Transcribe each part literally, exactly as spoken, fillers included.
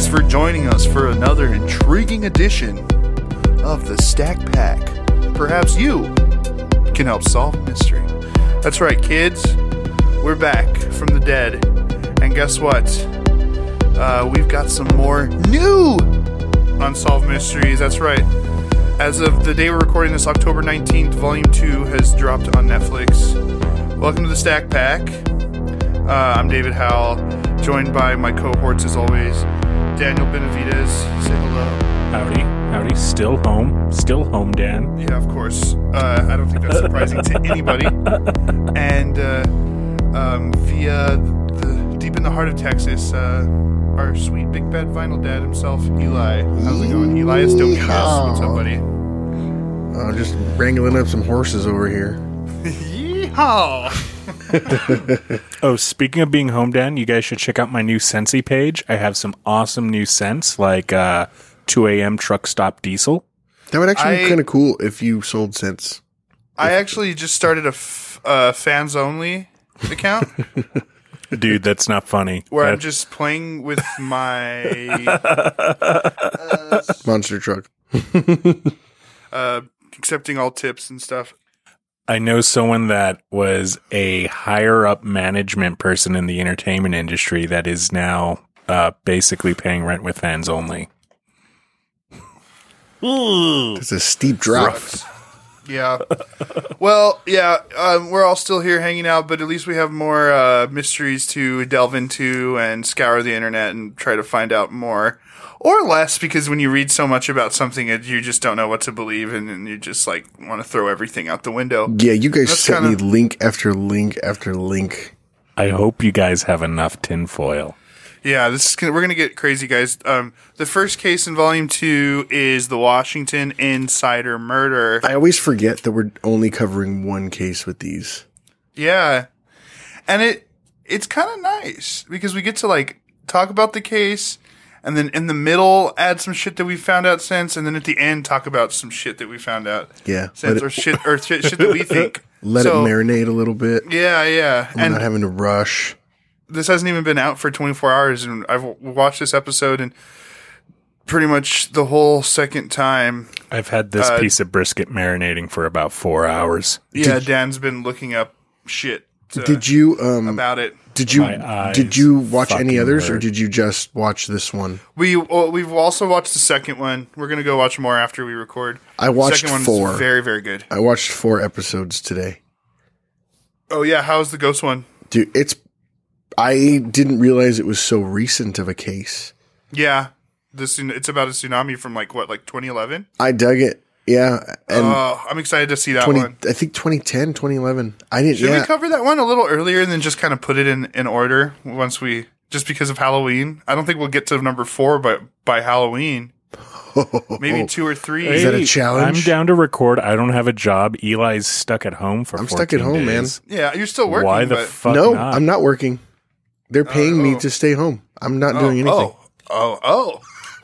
for joining us for another intriguing edition of the Stack Pack. Perhaps you can help solve a mystery. That's right, kids. We're back from the dead. And guess what? Uh, we've got some more new Unsolved Mysteries. That's right. As of the day we're recording this, October nineteenth, Volume two has dropped on Netflix. Welcome to the Stack Pack. Uh, I'm David Howell, joined by my cohorts as always, Daniel Benavides. Say hello. Howdy. Howdy. Still home. Still home, Dan. Yeah, of course. Uh, I don't think that's surprising to anybody. And uh, um, via the deep in the heart of Texas, uh, our sweet big bad vinyl dad himself, Eli. How's it going? Elias Dominguez. What's up, buddy? Uh, just wrangling up some horses over here. Yeehaw! Oh, speaking of being home, Dan, you guys should check out my new Scentsy page. I have some awesome new scents, like uh, two a.m. truck stop diesel. That would actually I- be kind of cool if you sold scents. I actually just started a f- uh, fans only account Dude, that's not funny. where I'm That- just playing with my Monster truck. uh, accepting all tips and stuff. I know someone that was a higher up management person in the entertainment industry that is now uh, basically paying rent with fans only. It's a steep drop. Yeah. Well, yeah, um, we're all still here hanging out, but at least we have more uh, mysteries to delve into and scour the internet and try to find out more. Or less, because when you read so much about something, it, you just don't know what to believe, and, and you just like want to throw everything out the window. Yeah, you guys That's sent kinda- me link after link after link. I hope you guys have enough tinfoil. Yeah, this is gonna, we're gonna get crazy, guys. Um, the first case in Volume Two is the Washington Insider Murder. I always forget that we're only covering one case with these. Yeah, and it it's kind of nice because we get to like talk about the case. And then in the middle, add some shit that we found out since, and then at the end, talk about some shit that we found out Yeah, since, let or it, shit, or shit, shit that we think. let So, it marinate a little bit. Yeah, yeah. We're And not having to rush. this hasn't even been out for twenty-four hours, and I've watched this episode, and pretty much the whole second time, I've had this Uh, piece of brisket marinating for about four hours. yeah, Dan's been looking up shit to- Did you um about it. did you My eyes did you watch any fucking others or hurt. did you just watch this one? We well, we've also watched the second one. We're gonna go watch more after we record. I watched the second four. one's very, very good. I watched four episodes today. Oh yeah, how's the ghost one? Dude, it's I didn't realize it was so recent of a case. Yeah, this it's about a tsunami from like what, like twenty eleven. I dug it. Yeah, and Oh, I'm excited to see that twenty one. I think twenty ten, twenty eleven. I didn't Should yeah. we cover that one a little earlier and then just kind of put it in, in order once we, just because of Halloween? I don't think we'll get to number four, but by Halloween, maybe two or three. Is that a challenge? I'm down to record. I don't have a job. Eli's stuck at home for I'm stuck at fourteen home, man. days. Yeah, you're still working. Why the but, fuck No, not? I'm not working. They're paying me oh. to stay home. I'm not oh, doing anything. Oh, oh, oh.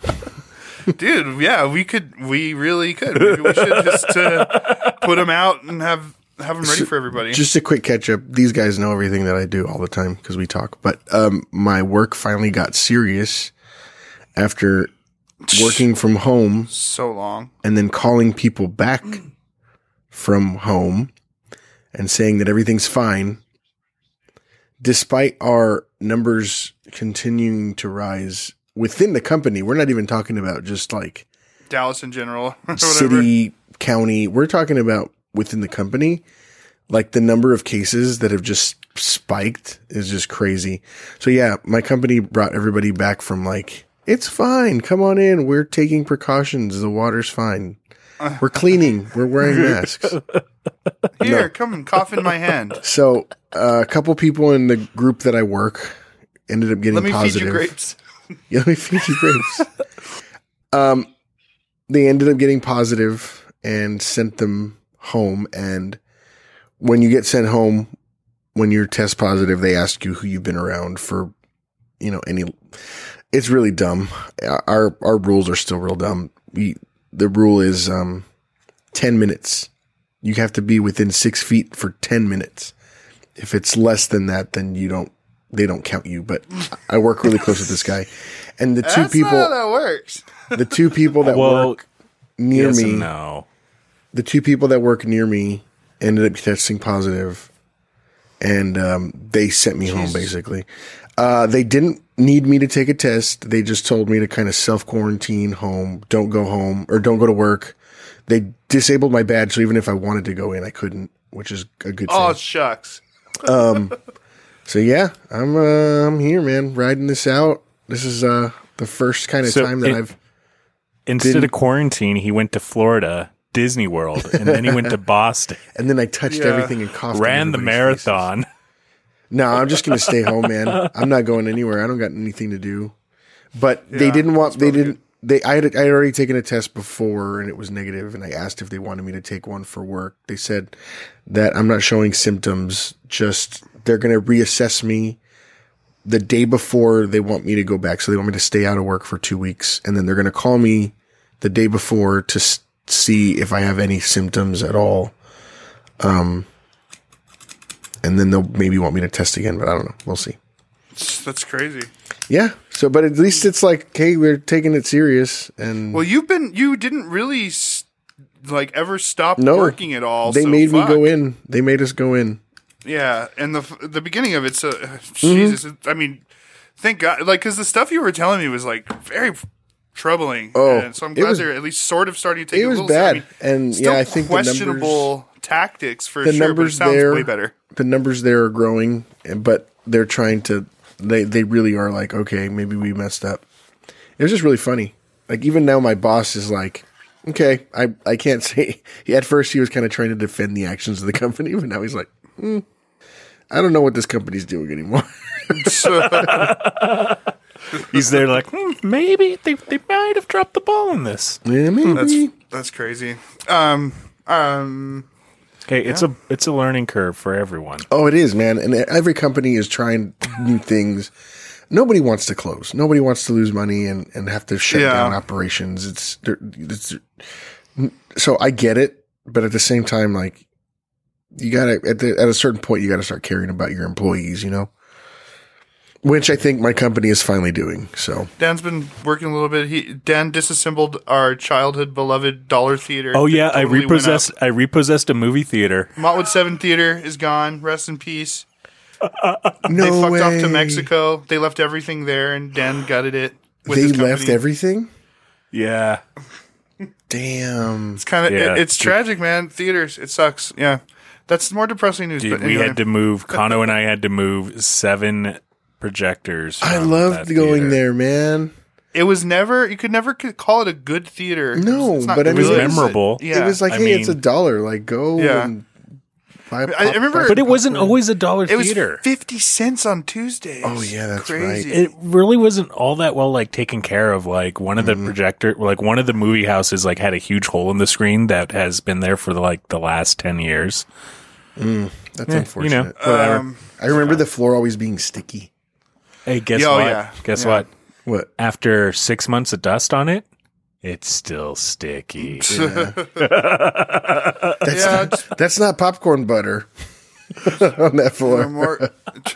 Dude, yeah, we could, we really could. Maybe we should just uh, put them out and have have them ready So, for everybody. Just a quick catch up. These guys know everything that I do all the time because we talk. But um, my work finally got serious after working from home so long. and then calling people back from home and saying that everything's fine, despite our numbers continuing to rise within the company. We're not even talking about just like Dallas in general, or whatever. city, county. We're talking about within the company. Like the number of cases that have just spiked is just crazy. So yeah, my company brought everybody back from like, it's fine. Come on in. We're taking precautions. The water's fine. We're cleaning. We're wearing masks. Here, No. come and cough in my hand. So uh, a couple people in the group that I work ended up getting Let me positive. feed you grapes. Yeah, let me feed you grapes. um, they ended up getting positive and sent them home. And when you get sent home, when you're test positive, they ask you who you've been around for, you know, any, it's really dumb. Our, our rules are still real dumb. We, the rule is, um, ten minutes. You have to be within six feet for ten minutes. If it's less than that, then you don't they don't count you, but I work really close with this guy. And the two That's people, not how that works. the two people that Well, work near yes me, and no. the two people that work near me ended up testing positive, and um, they sent me home basically. Uh, they didn't need me to take a test. They just told me to kind of self quarantine home. Don't go home or don't go to work. They disabled my badge, so even if I wanted to go in, I couldn't, which is a good thing. Oh, shucks. Um, so yeah, I'm uh, I'm here, man, riding this out. This is uh the first kind of So time that it- I've Instead Didn't- of quarantine, he went to Florida, Disney World, and then he went to Boston, and then I touched Yeah. everything and coughed. on ran the everybody's faces. marathon. No, I'm just gonna stay home, man. I'm not going anywhere. I don't got anything to do. But they Yeah, didn't want. that's They probably didn't. They. I had. I had already taken a test before, and it was negative. And I asked if they wanted me to take one for work. They said that I'm not showing symptoms. Just they're gonna reassess me the day before they want me to go back. So they want me to stay out of work for two weeks, and then they're gonna call me the day before to s- see if I have any symptoms at all. Um. And then they'll maybe want me to test again, but I don't know. We'll see. That's crazy. Yeah. So, but at least it's like, hey, we're taking it serious. And Well, you've been you didn't really s- like ever stop No. working at all. they so made fuck. me go in. They made us go in. Yeah, and the f- the beginning of it's uh, Mm-hmm. Jesus. it- I mean, thank God, like because the stuff you were telling me was like very troubling. Oh, and so I'm it glad was- they're at least sort of starting to take It a was little. bad. I mean, And still yeah, I think the numbers, questionable tactics for the sure, but it numbers sounds there, way better. the numbers there are growing, and- but they're trying to, they, they really are like, okay, maybe we messed up. It was just really funny. Like even now my boss is like, okay, I, I can't say, at first he was kind of trying to defend the actions of the company, but now he's like, hmm, I don't know what this company's doing anymore. He's there like, hmm, maybe they, they might have dropped the ball in this. Yeah, maybe. That's that's crazy. Um, um, Hey, it's a it's a learning curve for everyone. Oh, it is, man. And every company is trying new things. Nobody wants to close. Nobody wants to lose money and, and have to shut Yeah. down operations. It's, it's, so I get it, but at the same time, like you gotta, at the, at a certain point, you gotta start caring about your employees, you know, which I think my company is finally doing. So Dan's been working a little bit. He Dan disassembled our childhood beloved Dollar Theater. Oh yeah, That I totally went repossessed I repossessed a movie theater. up. Montwood Seven Theater is gone. Rest in peace. no They fucked way. off to Mexico. They left everything there, and Dan gutted it. With They his company. left everything. Yeah. Damn. It's kind of Yeah. it, it's tragic, man. Theaters, it sucks. Yeah, that's more depressing news. Dude, but we anyway. had to move Kano and I had to move seven projectors. I from loved that going theater. there, man. It was never. You could never c- call it a good theater. No, It's not but I It was mean, good. memorable. Yeah, It was like, I hey, it's a mean- dollar. Like, go Yeah. and buy a I- I pop- remember- buy But it wasn't popcorn. always a dollar it was theater. fifty cents on Tuesdays. Oh, yeah, that's crazy. right. It really wasn't all that well like taken care of. Like one of the Mm-hmm. projector, like one of the movie houses, like had a huge hole in the screen that has been there for like the last ten years. That's Eh, unfortunate. you know, whatever. Um, I remember the floor always being sticky. Hey, guess Yeah, oh, what? yeah. Guess Yeah. what? What? After six months of dust on it, it's still sticky. That's, Yeah, not, that's not popcorn butter on that floor. more.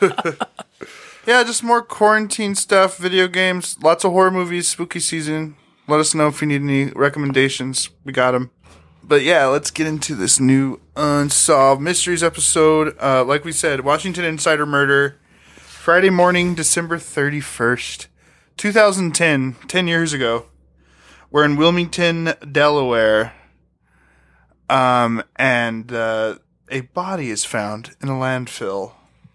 Yeah, just more quarantine stuff, video games, lots of horror movies, spooky season. Let us know if you need any recommendations. We got them. But yeah, let's get into this new Unsolved Mysteries episode. Uh, like we said, Washington Insider Murder, Friday morning, December thirty-first, twenty ten, ten years ago. We're in Wilmington, Delaware. Um, and uh, a body is found in a landfill.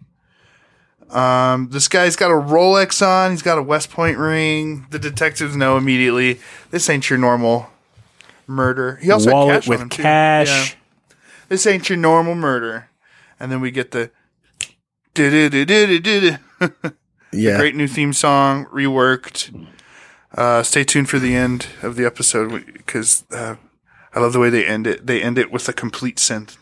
Um, this guy's got a Rolex on. He's got a West Point ring. The detectives know immediately this ain't your normal murder. He also Wallet had cash with on him too. cash. Yeah. This ain't your normal murder. And then we get the du-du-du-du-du-du. Yeah. Great new theme song, reworked. Uh, stay tuned for the end of the episode because uh, I love the way they end it. They end it with a complete synth.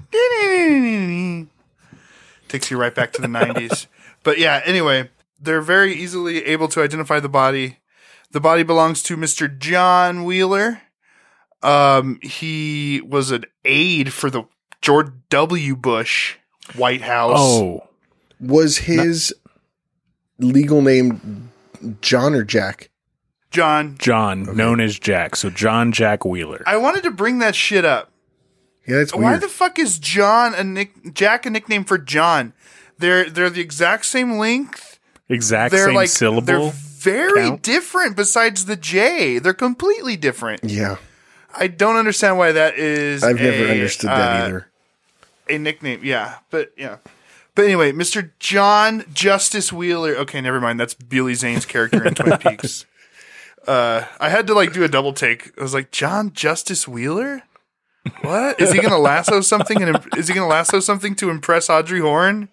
Takes you right back to the nineties. But yeah, anyway, they're very easily able to identify the body. The body belongs to Mister John Wheeler. Um, he was an aide for the George W. Bush White House. Oh, Was his legal name John or Jack? John. John, Okay. known as Jack. So John Jack Wheeler. I wanted to bring that shit up. Yeah, that's weird. Why the fuck is John a nick Jack a nickname for John? They're they're the exact same length. Exact They're same like syllable. they're very count? different. Besides the J, they're completely different. yeah, I don't understand why that is. I've a, never understood that uh, either. A nickname, yeah, but yeah. But anyway, Mister John Justice Wheeler. Okay, never mind. That's Billy Zane's character in Twin Peaks. Uh, I had to like do a double take. I was like, John Justice Wheeler? What? Is he going to lasso something? And imp- is he going to lasso something to impress Audrey Horne?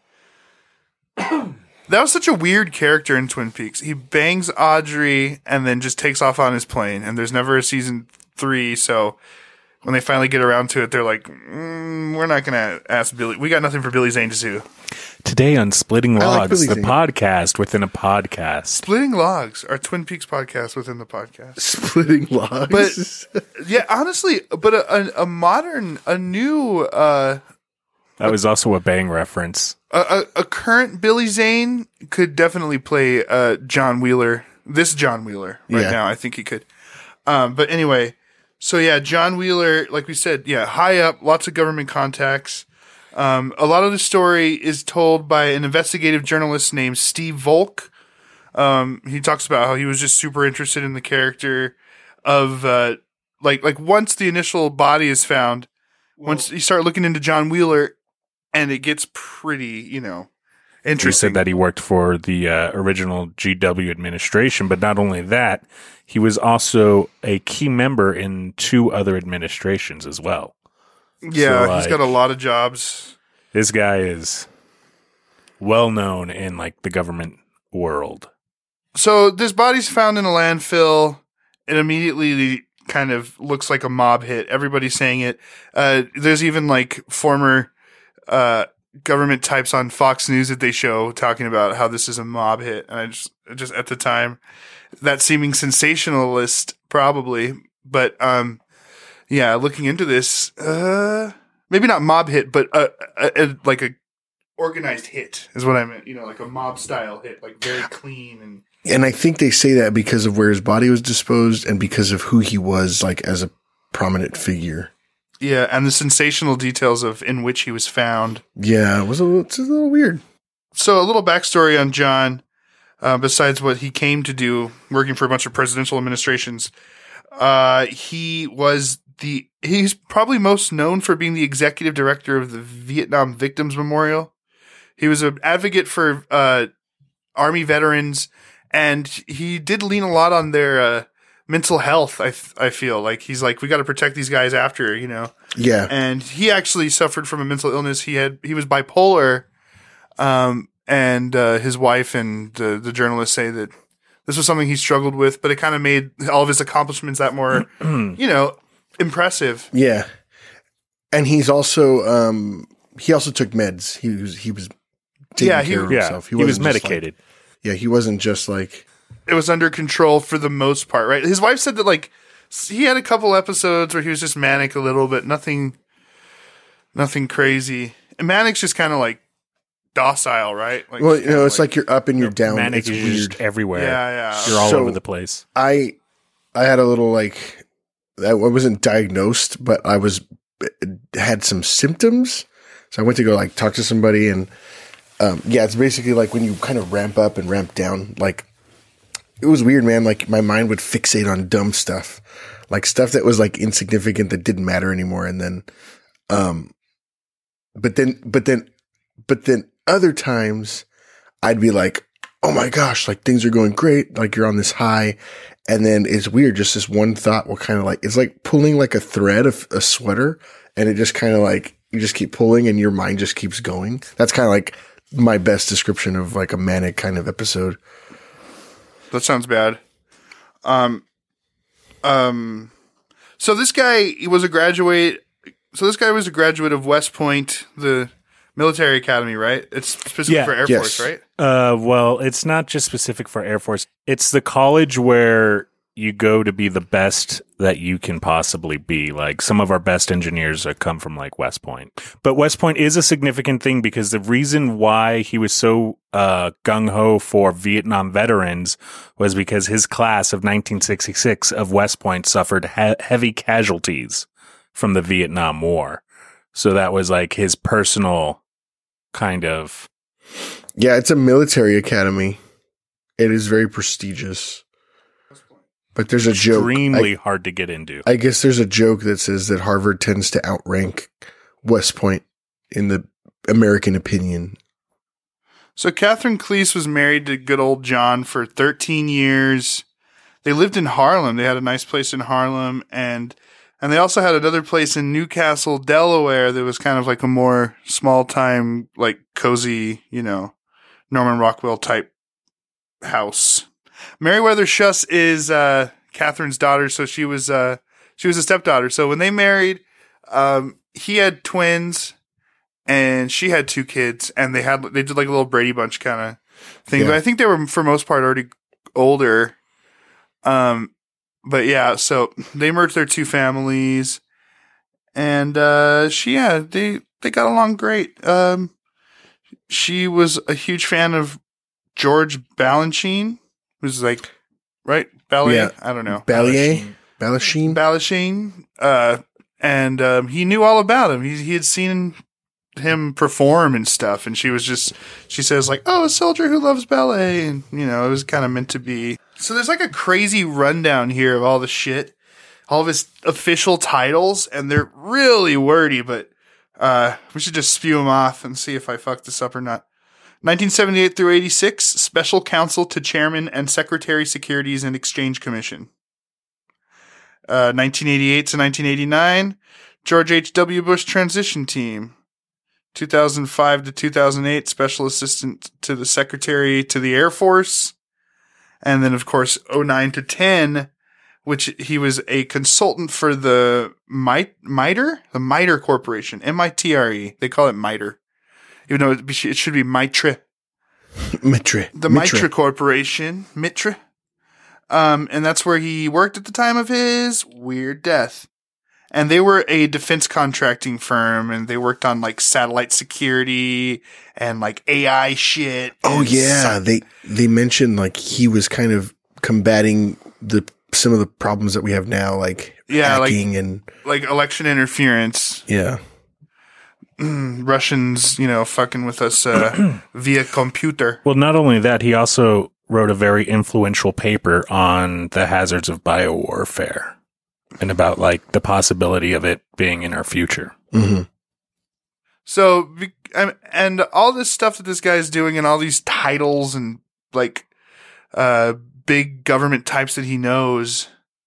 That was such a weird character in Twin Peaks. He bangs Audrey and then just takes off on his plane. And there's never a season three, so when they finally get around to it, they're like, mm, we're not going to ask Billy. We got nothing for Billy Zane to do. Today on Splitting I like Logs, Billy the Zane. podcast within a podcast. Splitting Logs, our Twin Peaks podcast within the podcast. Splitting logs. But yeah, honestly, but a, a, a modern, a new, uh, That was also a Bang reference. a, a, a current Billy Zane could definitely play uh, John Wheeler. This John Wheeler right Yeah. now, I think he could. Um, but anyway, so yeah, John Wheeler, like we said, yeah, high up, lots of government contacts. Um, a lot of the story is told by an investigative journalist named Steve Volk. Um, he talks about how he was just super interested in the character of, uh, like, like once the initial body is found, once you start looking into John Wheeler, and it gets pretty, you know, He interesting. said that he worked for the uh, original G W administration, but not only that, he was also a key member in two other administrations as well. Yeah, So, he's got a like- lot of jobs. This guy is well known in like the government world. So this body's found in a landfill. It immediately kind of looks like a mob hit. Everybody's saying it. Uh, there's even like former uh, government types on Fox News that they show talking about how this is a mob hit. And I just, just at the time, that seeming sensationalist probably, but um, yeah, looking into this, uh, maybe not mob hit, but a, a, a, like a organized hit is what I meant. You know, like a mob style hit, like very clean and. And I think they say that because of where his body was disposed and because of who he was, like as a prominent figure. Yeah, and the sensational details of in which he was found. Yeah, it was a little, it's a little weird. So a little backstory on John, uh, besides what he came to do, working for a bunch of presidential administrations. Uh, he was the, he's probably most known for being the executive director of the Vietnam Victims Memorial. He was an advocate for uh, Army veterans, and he did lean a lot on their uh, mental health. I f- I feel like he's like, we got to protect these guys after, you know. Yeah. And he actually suffered from a mental illness. He had he was bipolar, um, and uh, his wife and the the journalists say that this was something he struggled with, but it kind of made all of his accomplishments that more, you know, impressive. Yeah. And he's also, um, he also took meds. He was, he was taking Yeah, he- care of Yeah, himself. he, was wasn't just like- medicated. yeah, he wasn't just like, It was under control for the most part, right? His wife said that like he had a couple episodes where he was just manic a little bit, nothing, nothing crazy. And manic's just kind of like docile, right? Like, well, just you know, kinda it's like, you're up and you're down. Manic It's is weird. just everywhere. yeah, yeah. You're all So- over the place. I, I had a little like, I wasn't diagnosed, but I was, had some symptoms. So I went to go like talk to somebody and, um, yeah, it's basically like when you kind of ramp up and ramp down, like it was weird, man. Like my mind would fixate on dumb stuff, like stuff that was like insignificant that didn't matter anymore. And then, um, but then, but then, but then other times I'd be like, oh my gosh, like things are going great. Like you're on this high. And then it's weird. Just this one thought will kind of like, it's like pulling like a thread of a sweater and it just kind of like, you just keep pulling and your mind just keeps going. That's kind of like my best description of like a manic kind of episode. That sounds bad. Um, um, so this guy he was a graduate. So this guy was a graduate of West Point, the military academy, right? It's specific Yeah. for Air Yes. Force, right? Uh, well, it's not just specific for Air Force. It's the college where you go to be the best that you can possibly be. Like some of our best engineers have come from like West Point. But West Point is a significant thing because the reason why he was so uh, gung-ho for Vietnam veterans was because his class of nineteen sixty-six of West Point suffered he- heavy casualties from the Vietnam War. So that was like his personal kind of... Yeah, it's a military academy. It is very prestigious. But there's a joke. Extremely I, hard to get into. I guess there's a joke that says that Harvard tends to outrank West Point in the American opinion. So Catherine Cleese was married to good old John for thirteen years. They lived in Harlem. They had a nice place in Harlem, and and they also had another place in Newcastle, Delaware, that was kind of like a more small time, like cozy, you know, Norman Rockwell type house. Meriwether Schuss is uh, Catherine's daughter, so she was uh, she was a stepdaughter. So when they married, um, he had twins, and she had two kids, and they had they did like a little Brady Bunch kind of thing. Yeah. But I think they were for most part already older. Um, but yeah, so they merged their two families, and uh, she yeah they they got along great. Um, she was a huge fan of George Balanchine. Who's like, right? Ballet? Yeah. I don't know. Ballier? Balashine? Balanchine. Uh, and um, he knew all about him. He, he had seen him perform and stuff. And she was just, she says like, oh, a soldier who loves ballet. And, you know, it was kind of meant to be. So there's like a crazy rundown here of all the shit, all of his official titles. And they're really wordy, but uh, we should just spew them off and see if I fuck this up or not. nineteen seventy-eight through eighty-six, Special Counsel to Chairman and Secretary Securities and Exchange Commission. Uh, nineteen eighty-eight to nineteen eighty-nine, George H W. Bush Transition Team. two thousand five to two thousand eight, Special Assistant to the Secretary to the Air Force. And then, of course, oh nine to ten, which he was a consultant for the MITRE? The MITRE Corporation. M I T R E. They call it MITRE. Even though it should be Mitre. Mitre. The Mitre Corporation. Mitre. Um, and that's where he worked at the time of his weird death. And they were a defense contracting firm, and they worked on like satellite security and like A I shit. Oh yeah, some- they they mentioned like he was kind of combating the some of the problems that we have now, like yeah, hacking like, and like election interference. Yeah. Russians, you know, fucking with us uh, via computer. Well, not only that, he also wrote a very influential paper on the hazards of biowarfare and about like the possibility of it being in our future. Mm-hmm. So, and all this stuff that this guy's doing and all these titles and like uh, big government types that he knows,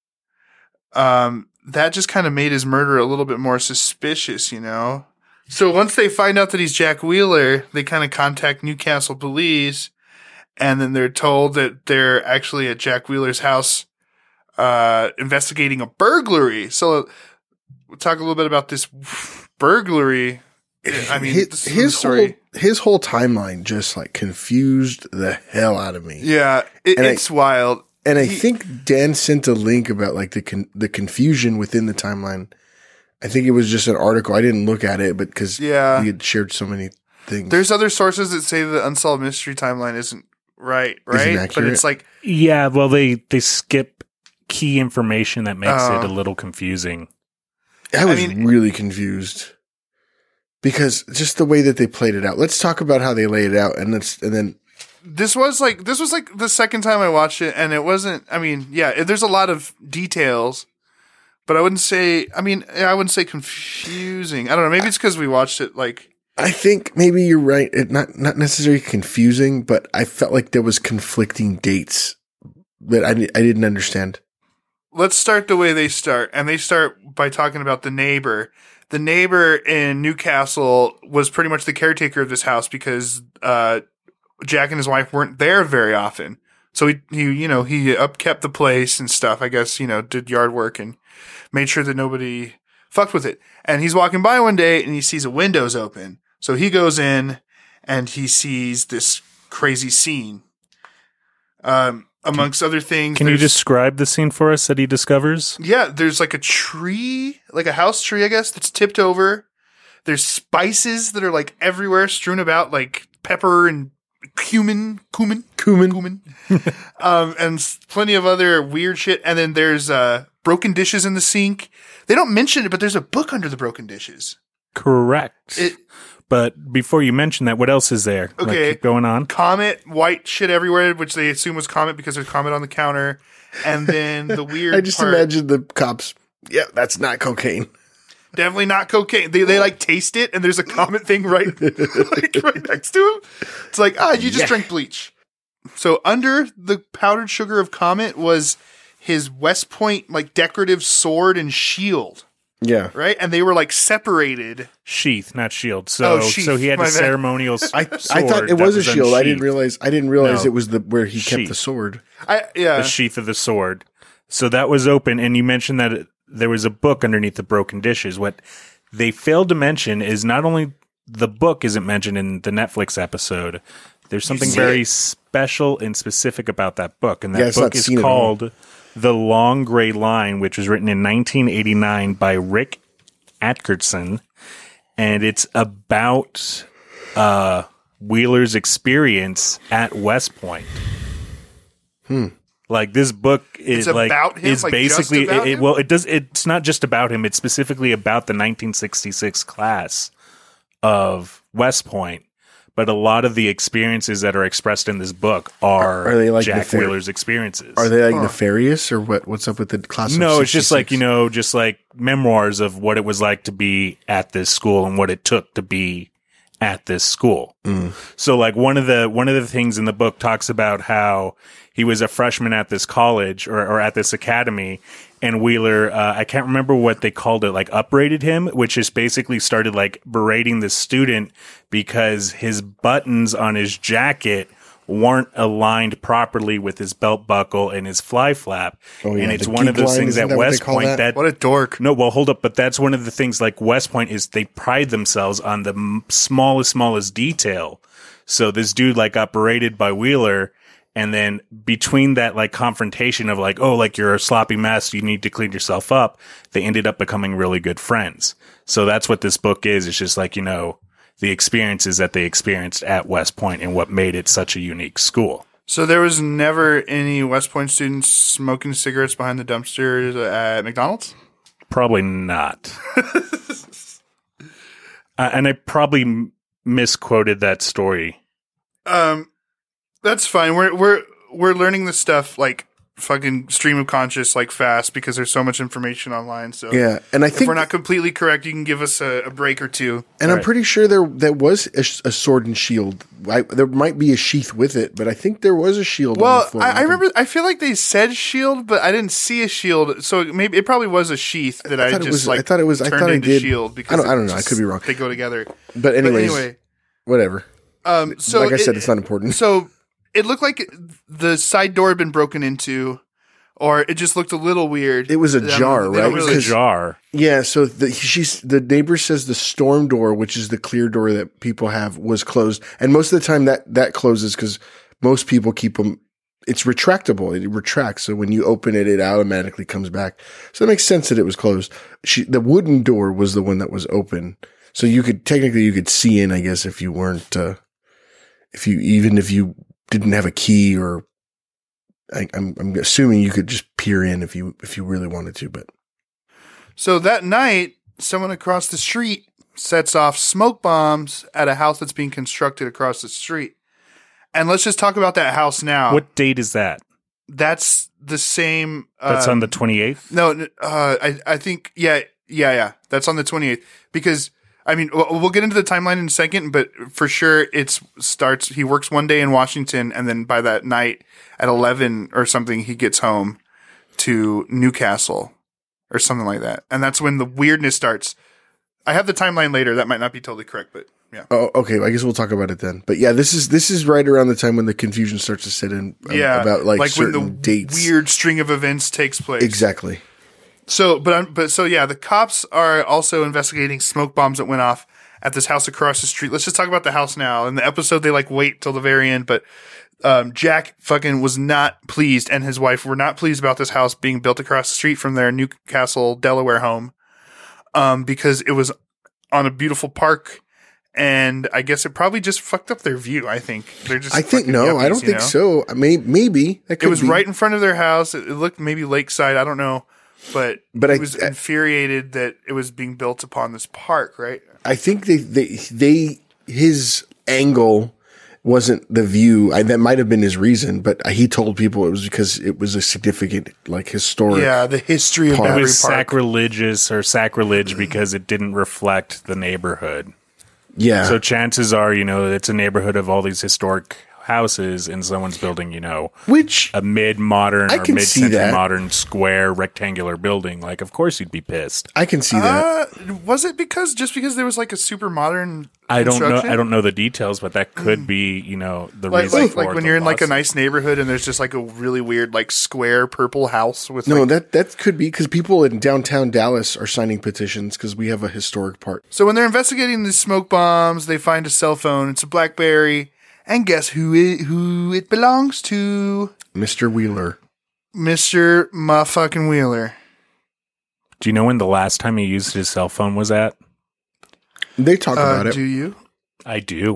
um, that just kind of made his murder a little bit more suspicious, you know? So once they find out that he's Jack Wheeler, they kind of contact Newcastle police, and then they're told that they're actually at Jack Wheeler's house uh, investigating a burglary. So we'll talk a little bit about this burglary. I mean, his, his whole his whole timeline just like confused the hell out of me. Yeah, it, it's I, wild. And he, I think Dan sent a link about like the con- the confusion within the timeline. I think it was just an article. I didn't look at it, but because yeah. we had shared so many things. There's other sources that say the Unsolved Mystery timeline isn't right, right? Isn't but it's like yeah, well, they they skip key information that makes uh, it a little confusing. I was I mean, really confused because just the way that they played it out. Let's talk about how they laid it out, and let's and then. This was like this was like the second time I watched it, and it wasn't. I mean, yeah, there's a lot of details. But I wouldn't say, I mean, I wouldn't say confusing. I don't know. Maybe it's because we watched it like. I think maybe you're right. It not, not necessarily confusing, but I felt like there was conflicting dates that I, I didn't understand. Let's start the way they start. And they start by talking about the neighbor. The neighbor in Newcastle was pretty much the caretaker of this house because uh, Jack and his wife weren't there very often. So he, he, you know, he upkept the place and stuff. I guess, you know, did yard work and made sure that nobody fucked with it. And he's walking by one day and he sees a window's open. So he goes in and he sees this crazy scene. Um, amongst other things. Can you There's- describe the scene for us that he discovers? Yeah, there's like a tree, like a house tree, I guess, that's tipped over. There's spices that are like everywhere, strewn about, like pepper and cumin, cumin, Cumin. cumin, um, and s- plenty of other weird shit. And then there's uh, broken dishes in the sink. They don't mention it, but there's a book under the broken dishes. Correct. It but before you mention that, what else is there? Like, Okay. keep going on. Comet, white shit everywhere, which they assume was Comet because there's Comet on the counter. And then the weird I just part, imagine the cops. Yeah, that's not cocaine. definitely not cocaine. They they like taste it, and there's a Comet thing right, like, right next to him. It's like, ah, you just Yeah. drank bleach. So under the powdered sugar of Comet was his West Point like decorative sword and shield, Yeah. right? And they were like separated. Sheath, not shield. So, Oh, sheath. so he had My a bad. ceremonial. I, I sword thought it that was a shield. I didn't unsheathed. realize. I didn't realize No. it was the where he kept Sheath. the sword. I yeah. the sheath of the sword. So that was open, and you mentioned that it, there was a book underneath the broken dishes. What they failed to mention is not only the book isn't mentioned in the Netflix episode. There's something see very it? special and specific about that book, and Yeah, that it's not book is seen at all. called "The Long Gray Line," which was written in nineteen eighty-nine by Rick Atkerson, and it's about uh, Wheeler's experience at West Point. Hmm. Like this book is It's like about him? is Like, basically just about it, it- him? well it does it's not just about him, it's specifically about the nineteen sixty-six class of West Point, but a lot of the experiences that are expressed in this book are, Are they like Jack nefar- Wheeler's experiences. Are they like nefarious or what? What's up with the class? No, of it's just like, you sixty-six? know, just like memoirs of what it was like to be at this school and what it took to be at this school. Mm. So like one of the one of the things in the book talks about how he was a freshman at this college or, or at this academy, and Wheeler, uh, I can't remember what they called it, like uprated him, which is basically started like berating the student because his buttons on his jacket weren't aligned properly with his belt buckle and his fly flap. Oh, yeah, And it's the one of geek those line, things isn't at that what they West call Point that? that What a dork. no, well, hold up. But that's one of the things like West Point is they pride themselves on the m- smallest, smallest detail. So this dude like got berated by Wheeler. And then between that like confrontation of like, oh, like you're a sloppy mess, you need to clean yourself up. They ended up becoming really good friends. So that's what this book is. It's just like, you know, the experiences that they experienced at West Point and what made it such a unique school. So there was never any West Point students smoking cigarettes behind the dumpsters at McDonald's? Probably not. uh, and I probably m- misquoted that story. Um, that's fine. We're we're we're learning this stuff like fucking stream of conscious, like fast, because there's so much information online. So Yeah, and I if think, we're not completely correct, you can give us a, a break or two. and I'm Right. pretty sure there there was a, sh- a sword and shield. I, there might be a sheath with it, but I think there was a shield. on Well, the floor. I, I remember. I feel like they said shield, but I didn't see a shield. So maybe it probably was a sheath that I, thought it just was- like. I thought it was- I turned thought I into did- shield I because don't- I it don't know. I just- could be wrong. They go together. But But anyways, anyway, whatever. um, so like I said, it- it's not important. So it looked like the side door had been broken into, or it just looked a little weird. It was a Um, jar, they right? don't It was really- a jar. Yeah, so the she's the neighbor says the storm door, which is the clear door that people have, was closed, and most of the time that that closes because most people keep them. It's retractable; it retracts, so when you open it, it automatically comes back. So it makes sense that it was closed. She, the wooden door was the one that was open, so you could technically you could see in, I guess, if you weren't, uh, if you even if you didn't have a key, or I, I'm I'm assuming you could just peer in if you if you really wanted to, but. So that night, someone across the street sets off smoke bombs at a house that's being constructed across the street. And let's just talk about that house now. What date is that? That's the same. That's um, on the twenty-eighth? No, n- uh, I I think yeah yeah yeah that's on the twenty-eighth because I mean we'll, we'll get into the timeline in a second, but for sure it starts. He works one day in Washington, and then by that night at eleven or something, he gets home to Newcastle or something like that, and that's when the weirdness starts. I have the timeline later. That might not be totally correct, but yeah. Oh, okay. I guess we'll talk about it then. But yeah, this is this is right around the time when the confusion starts to set in. um, Yeah, about like, when certain the dates. weird string of events takes place. Exactly. So, but I'm, but so yeah, the cops are also investigating smoke bombs that went off at this house across the street. Let's just talk about the house now. In the episode, they like wait till the very end, but um, Jack fucking was not pleased, and his wife were not pleased about this house being built across the street from their Newcastle, Delaware home, um, because it was on a beautiful park. And I guess it probably just fucked up their view. I think they're just. I think fucking no. yuppies, I don't you think know? so. I mean, maybe that could It was be. right in front of their house. It, it looked maybe lakeside. I don't know, but But he I- was I- infuriated that it was being built upon this park. Right? I think they, they, they, his angle wasn't the view. I, that might have been his reason, but he told people it was because it was a significant, like, historic. Yeah, the history of Park. It Battery was Park. sacrilegious or sacrilege because it didn't reflect the neighborhood. Yeah. So chances are, you know, it's a neighborhood of all these historic houses, and someone's building, you know, Which a mid-modern I or can see mid-century that. modern square rectangular building. Like, of course you'd be pissed. I can see that. Uh, was it because just because there was like a super modern? I don't know. construction? I don't know the details, but that could be, you know, the Like, reason like, for like when the you're in like a lawsuit. nice neighborhood and there's just like a really weird like square purple house with No, like, that that could be because people in downtown Dallas are signing petitions because we have a historic part. So when they're investigating the smoke bombs, they find a cell phone. It's a BlackBerry, and guess who it who it belongs to? Mister Wheeler. Mister Motherfucking Wheeler. Do you know when the last time he used his cell phone was at? They talk Uh, about it. do you? I do.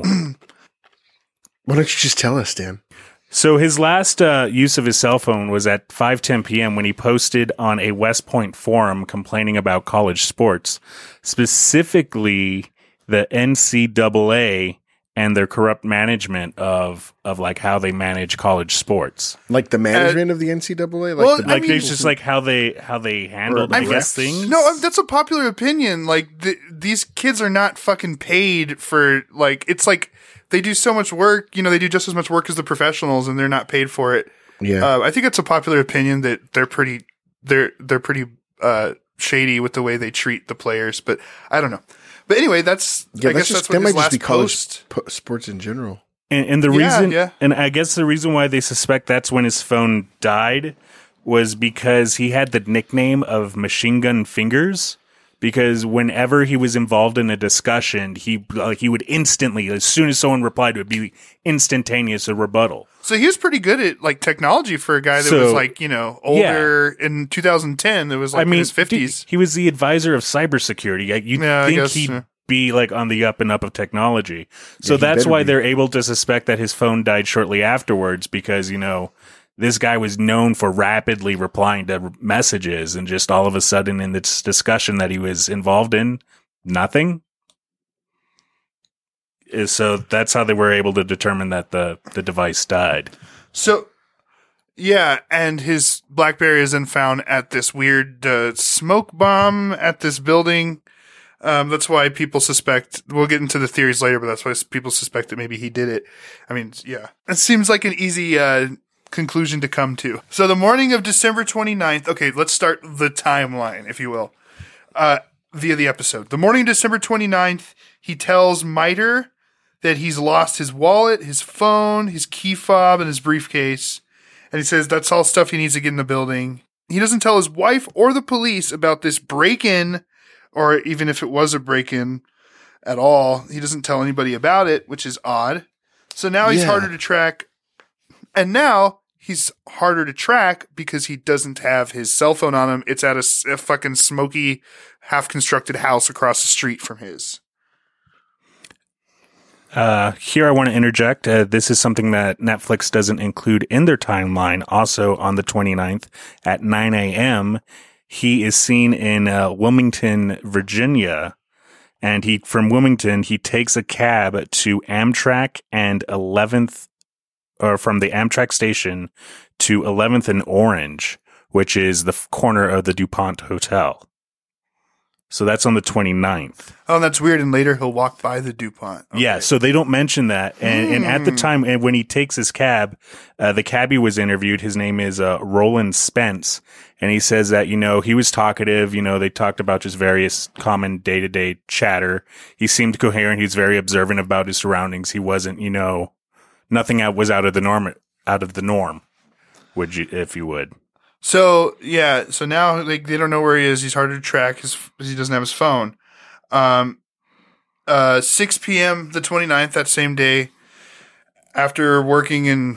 Why don't you just tell us, Dan? So his last uh, use of his cell phone was at five ten p.m. when he posted on a West Point forum complaining about college sports, specifically the N C double A and their corrupt management of of like how they manage college sports. Like the management of the N C double A? Like well, the I Like mean- it's just like how they how they handled, I Or guess, refs. things. No, um, that's a popular opinion. Like th- these kids are not fucking paid for like it's like they do so much work. You know, they do just as much work as the professionals, and they're not paid for it. yeah. Uh, I think it's a popular opinion that they're pretty they're they're pretty uh, shady with the way they treat the players. But I don't know. But anyway, that's yeah, I that's guess just, that's what that his might just be last college post. po- sports in general. And, and the Yeah, reason, yeah. and I guess the reason why they suspect that's when his phone died was because he had the nickname of Machine Gun Fingers. Because whenever he was involved in a discussion, he like he would instantly, as soon as someone replied, it would be instantaneous a rebuttal. So he was pretty good at like technology for a guy that So, was like you know older in two thousand ten. It was like I mean, in his fifties. dude, he was the advisor of cybersecurity. Like, you'd Yeah, I think guess, he'd yeah. be like on the up and up of technology. So he that's better why be. they're able to suspect that his phone died shortly afterwards, because, you know, this guy was known for rapidly replying to messages, and just all of a sudden in this discussion that he was involved in, nothing. Is- So that's how they were able to determine that the, the device died. So, yeah, and his BlackBerry is then found at this weird uh, smoke bomb at this building. Um, that's why people suspect. We'll get into the theories later, but that's why people suspect that maybe he did it. I mean, yeah, it seems like an easy uh, conclusion to come to. So, the morning of December twenty-ninth. Okay, let's start the timeline, if you will, uh, via the episode. The morning of December twenty-ninth, he tells Miter that he's lost his wallet, his phone, his key fob, and his briefcase. And he says that's all stuff he needs to get in the building. He doesn't tell his wife or the police about this break-in, or even if it was a break-in at all. He doesn't tell anybody about it, which is odd. So now he's Yeah. harder to track. And now he's harder to track because he doesn't have his cell phone on him. It's at a, s- a fucking smoky, half-constructed house across the street from his. Uh, here I want to interject. Uh, this is something that Netflix doesn't include in their timeline. Also on the twenty-ninth at nine a.m., he is seen in uh, Wilmington, Virginia. And he from Wilmington, he takes a cab to Amtrak and eleventh, or from the Amtrak station to eleventh and Orange, which is the f- corner of the DuPont Hotel. So that's on the twenty-ninth. Oh, that's weird. And later he'll walk by the DuPont. Okay. Yeah, so they don't mention that. And, and at the Hmm. time, and when he takes his cab, uh, the cabbie was interviewed. His name is uh, Roland Spence. And he says that, you know, he was talkative. You know, they talked about just various common day to day chatter. He seemed coherent. He was very observant about his surroundings. He wasn't, you know, nothing out was out of the norm, out of the norm, would you, if you would. So yeah, so now like they don't know where he is. He's harder to track because he doesn't have his phone. Um, uh, six p.m. the twenty-ninth, that same day, after working in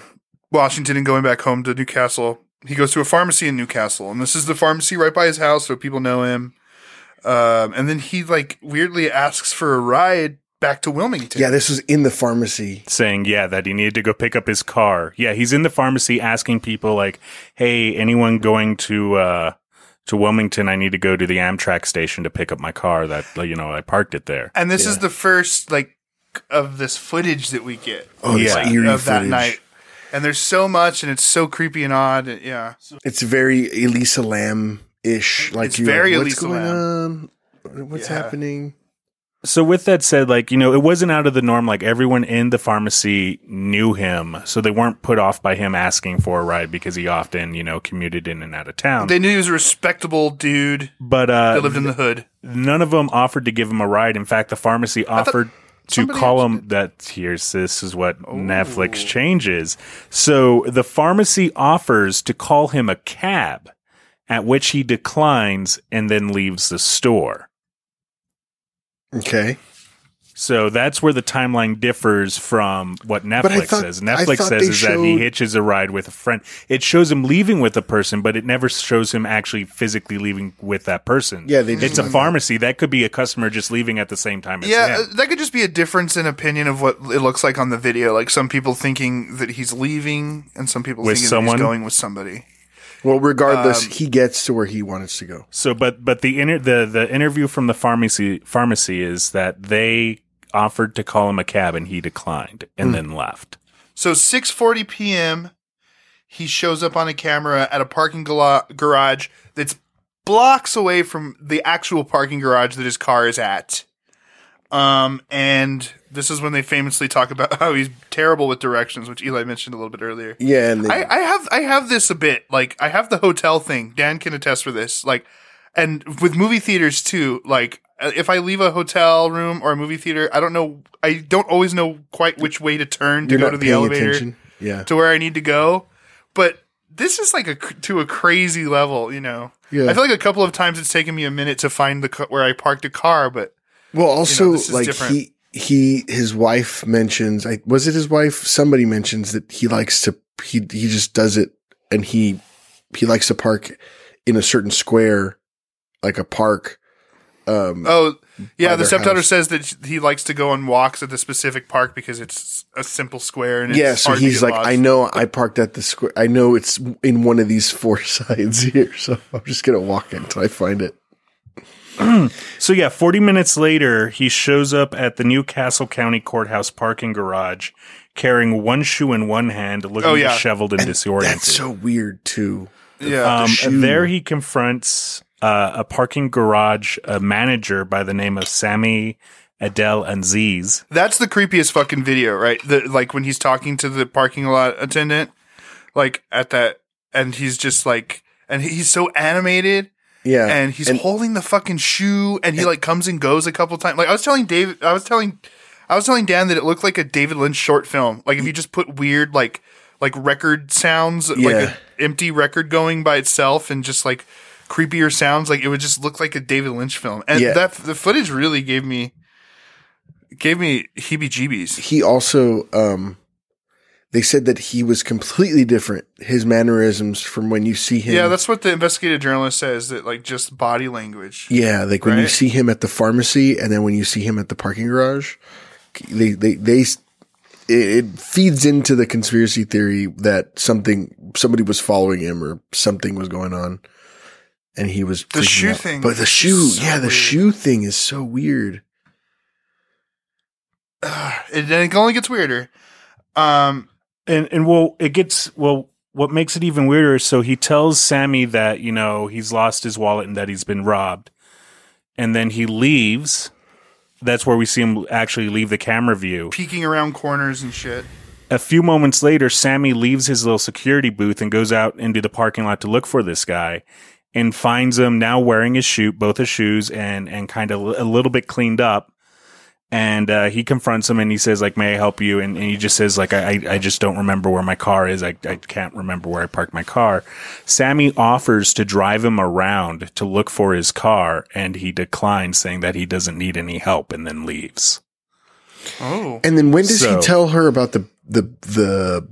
Washington and going back home to Newcastle. He goes to a pharmacy in Newcastle, and this is the pharmacy right by his house, so people know him. Um, and then he like weirdly asks for a ride back to Wilmington. Yeah, this was in the pharmacy. Saying, yeah, that he needed to go pick up his car. Yeah, he's in the pharmacy asking people like, hey, anyone going to uh, to Wilmington, I need to go to the Amtrak station to pick up my car that, you know, I parked it there. And this Yeah. is the first like of this footage that we get. Oh, this Yeah. eerie of that footage. night. And there's so much, and it's so creepy and odd. and- Yeah. It's very Elisa Lamb-ish. Like It's you're very like, what's Elisa going Lamb. on? What's Yeah. happening? So with that said, like, you know, it wasn't out of the norm. Like everyone in the pharmacy knew him. So they weren't put off by him asking for a ride because he often, you know, commuted in and out of town. They knew he was a respectable dude but uh, that lived in the hood. none of them offered to give him a ride. In fact, the pharmacy offered to somebody call else him that here's this is what Netflix changes. So the pharmacy offers to call him a cab, at which he declines and then leaves the store. Okay. So that's where the timeline differs from what I Netflix thought- says. I Netflix thought says they is that he showed- hitches a ride with a friend. It shows him leaving with a person, but it never shows him actually physically leaving with that person. Yeah, they just it's a went- pharmacy. That could be a customer just leaving at the same time as Yeah, him. uh, that could just be a difference in opinion of what it looks like on the video. Like some people thinking that he's leaving, and some people With thinking someone? that he's going with somebody. Well, regardless, Um, he gets to where he wants to go. So, but but the inter- the the interview from the pharmacy pharmacy is that they offered to call him a cab and he declined and then left. So six forty p.m., he shows up on a camera at a parking gala- garage that's blocks away from the actual parking garage that his car is at. Um, and this is when they famously talk about how he's terrible with directions, which Eli mentioned a little bit earlier. Yeah, and they, I, I have I have this a bit. Like I have the hotel thing. Dan can attest for this. Like, and with movie theaters too. Like if I leave a hotel room or a movie theater, I don't know. I don't always know quite which way to turn to you're go not to the paying elevator attention. Yeah, to where I need to go. But this is like a to a crazy level. You know. yeah. I feel like a couple of times it's taken me a minute to find the ca- where I parked a car, but Well, also, this is like different. he he his wife mentions. I was it his wife? Somebody mentions that he likes to. He he just does it, and he he likes to park in a certain square, like a park. Um, oh yeah, by the their stepdaughter house. says that he likes to go on walks at the specific park because it's a simple square and it's yeah, so hard to he's get like, lost. I know I parked at the square. I know it's in one of these four sides here, so I'm just gonna walk in until I find it. So yeah, forty minutes later, he shows up at the Newcastle County Courthouse parking garage carrying one shoe in one hand, looking Oh, yeah. disheveled and, disoriented. That's so weird too. Yeah. Um, shoe. and there he confronts uh, a parking garage uh, manager by the name of Sammy Adel Aziz. That's the creepiest fucking video, right? The like when he's talking to the parking lot attendant, like at that, and he's just like, and he's so animated, Yeah, and he's holding the fucking shoe, and he like comes and goes a couple times. Like I was telling Dave, I was telling, I was telling Dan that it looked like a David Lynch short film. Like if you just put weird like like record sounds, like Yeah. an empty record going by itself, and just like creepier sounds, like it would just look like a David Lynch film. And Yeah. that the footage really gave me. Gave me heebie-jeebies. he also um they said that he was completely different, his mannerisms from when you see him. Yeah, that's what the investigative journalist says, that like just body language. yeah, like when you Right? see him at the pharmacy and then when you see him at the parking garage, they they they it, it feeds into the conspiracy theory that something somebody was following him or something was going on, and he was The freaking shoe out. thing But the is shoe, so yeah, the weird. shoe thing is so weird. And then it only gets weirder. Um, And and well, it gets well. What makes it even weirder is so he tells Sammy that you know he's lost his wallet and that he's been robbed, and then he leaves. That's where we see him actually leave the camera view. peeking around corners and shit. A few moments later, Sammy leaves his little security booth and goes out into the parking lot to look for this guy, and finds him now wearing his shoe, both his shoes, and and kind of a little bit cleaned up. And uh, he confronts him and he says, like, may I help you? And, and he just says, like, I, I just don't remember where my car is. I, I can't remember where I parked my car. Sammy offers to drive him around to look for his car, and he declines, saying that he doesn't need any help, and then leaves. Oh. And then when does So- he tell her about the the the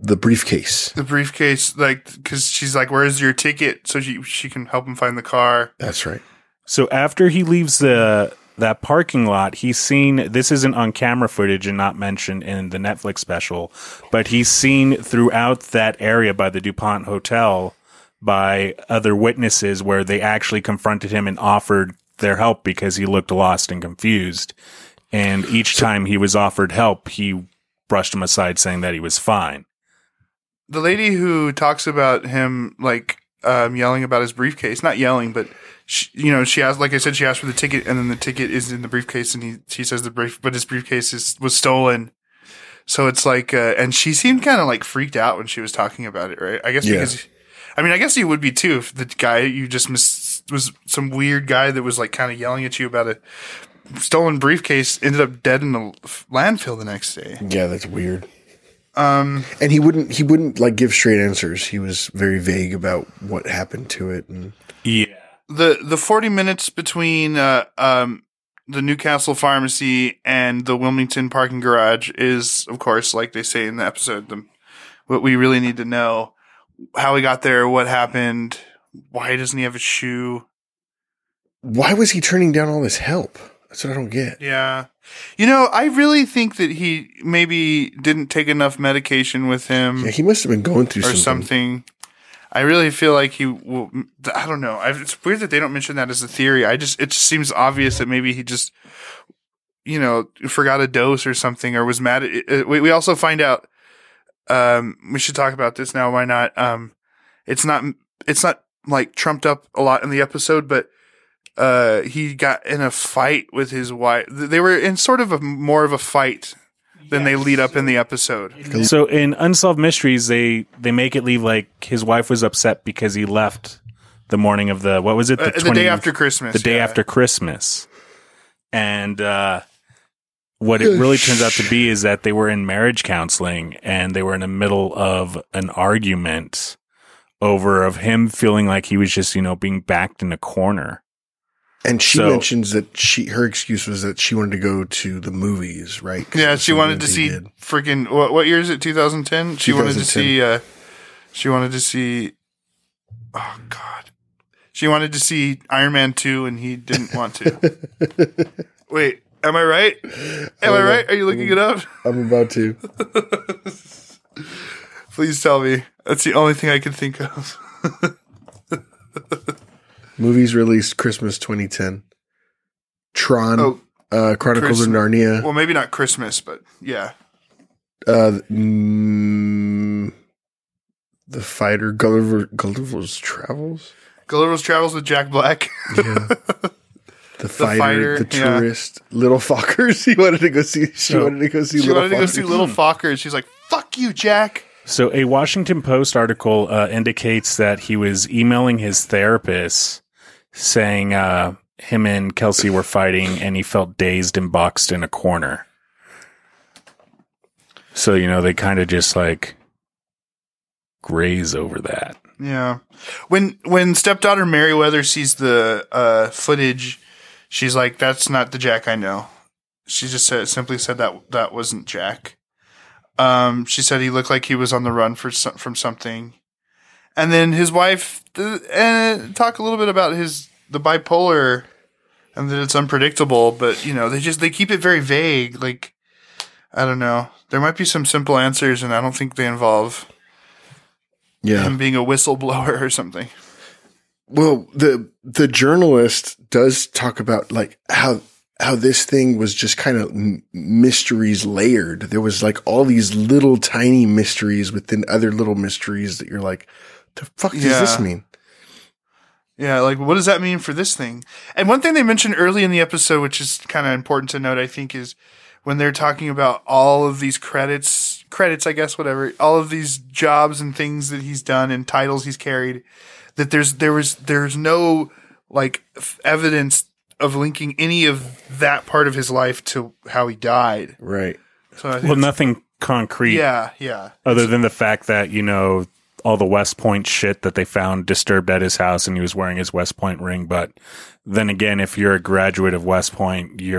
the briefcase. The briefcase, like, because she's like, "Where's your ticket?" So she she can help him find the car. That's right. So after he leaves the that parking lot, he's seen. This isn't on camera footage and not mentioned in the Netflix special, but he's seen throughout that area by the DuPont Hotel by other witnesses where they actually confronted him and offered their help because he looked lost and confused. And each time he was offered help, he brushed him aside, saying that he was fine. The lady who talks about him, like, um, yelling about his briefcase, not yelling, but, she, you know, she asked, like I said, she asked for the ticket, and then the ticket is in the briefcase, and he, she says the brief, but his briefcase is, was stolen. So it's like, uh, and she seemed kind of like freaked out when she was talking about it, right? I guess Yeah. because, I mean, I guess you would be too if the guy you just missed was some weird guy that was like kind of yelling at you about a stolen briefcase, ended up dead in the landfill the next day. Yeah, that's weird. Um, And he wouldn't he wouldn't like give straight answers. He was very vague about what happened to it. And Yeah. the the forty minutes between uh, um, the Newcastle pharmacy and the Wilmington parking garage is, of course, like they say in the episode, the, what we really need to know: how he got there, what happened, why doesn't he have a shoe? why was he turning down all this help? That's what I don't get. Yeah. You know, I really think that he maybe didn't take enough medication with him. Yeah, he must have been going through or something. something. I really feel like he will, I don't know. I, it's weird that they don't mention that as a theory. I just, it just seems obvious that maybe he just, you know, forgot a dose or something or was mad at it. We, we also find out, um, we should talk about this now. Why not? Um, it's not, it's not like trumped up a lot in the episode, but, uh, he got in a fight with his wife. They were in sort of a more of a fight than they lead up in the episode. So in Unsolved Mysteries, they, they make it leave like his wife was upset because he left the morning of the, what was it? The, uh, the twenty day after Christmas. The day yeah. after Christmas. And uh, what it really turns out to be is that they were in marriage counseling and they were in the middle of an argument over of him feeling like he was just, you know, being backed in a corner. And she So- mentions that she her excuse was that she wanted to go to the movies, right? 'Cause Yeah, that's she something wanted that to they see did. freaking what? What year is it? twenty ten. She wanted to twenty ten. see. Uh, she wanted to see. Oh God, she wanted to see Iron Man two, and he didn't want to. Wait, am I right? Am I right? Are you looking it up? I'm about to. Please tell me. That's the only thing I can think of. Movies released Christmas twenty ten. Tron, Oh, uh, Chronicles Christmas. of Narnia, well, maybe not Christmas, but yeah. uh, mm, The Fighter, Gulliver, Gulliver's Travels, Gulliver's Travels with Jack Black. yeah. The Fighter, Fighter, The yeah. Tourist, Little Fockers. He wanted to go see. She So- wanted to go see. She Little wanted to go Fockers. see Little Focker, and she's like, "Fuck you, Jack." So a Washington Post article uh, indicates that he was emailing his therapist saying uh, him and Kelsey were fighting and he felt dazed and boxed in a corner. So, you know, they kind of just like graze over that. Yeah. When when stepdaughter Meriwether sees the uh, footage, she's like, "That's not the Jack I know." She just said simply said that that wasn't Jack. Um, she said he looked like he was on the run for some, from something. And then his wife uh, and talk a little bit about his the bipolar and that it's unpredictable, but you know, they just they keep it very vague. Like, I don't know. There might be some simple answers, and I don't think they involve Yeah. him being a whistleblower or something. Well, the the journalist does talk about like how how this thing was just kind of m- mysteries layered. There was like all these little tiny mysteries within other little mysteries that you're like, the fuck does Yeah. this mean? Yeah, like what does that mean for this thing? And one thing they mentioned early in the episode, which is kind of important to note, I think, is when they're talking about all of these credits, credits, I guess, whatever, all of these jobs and things that he's done and titles he's carried, that there's there was there's no like f- evidence of linking any of that part of his life to how he died. Right. So I think Well, it's- nothing concrete yeah, yeah, other than the fact that, you know, all the West Point shit that they found disturbed at his house and he was wearing his West Point ring. But then again, if you're a graduate of West Point, you're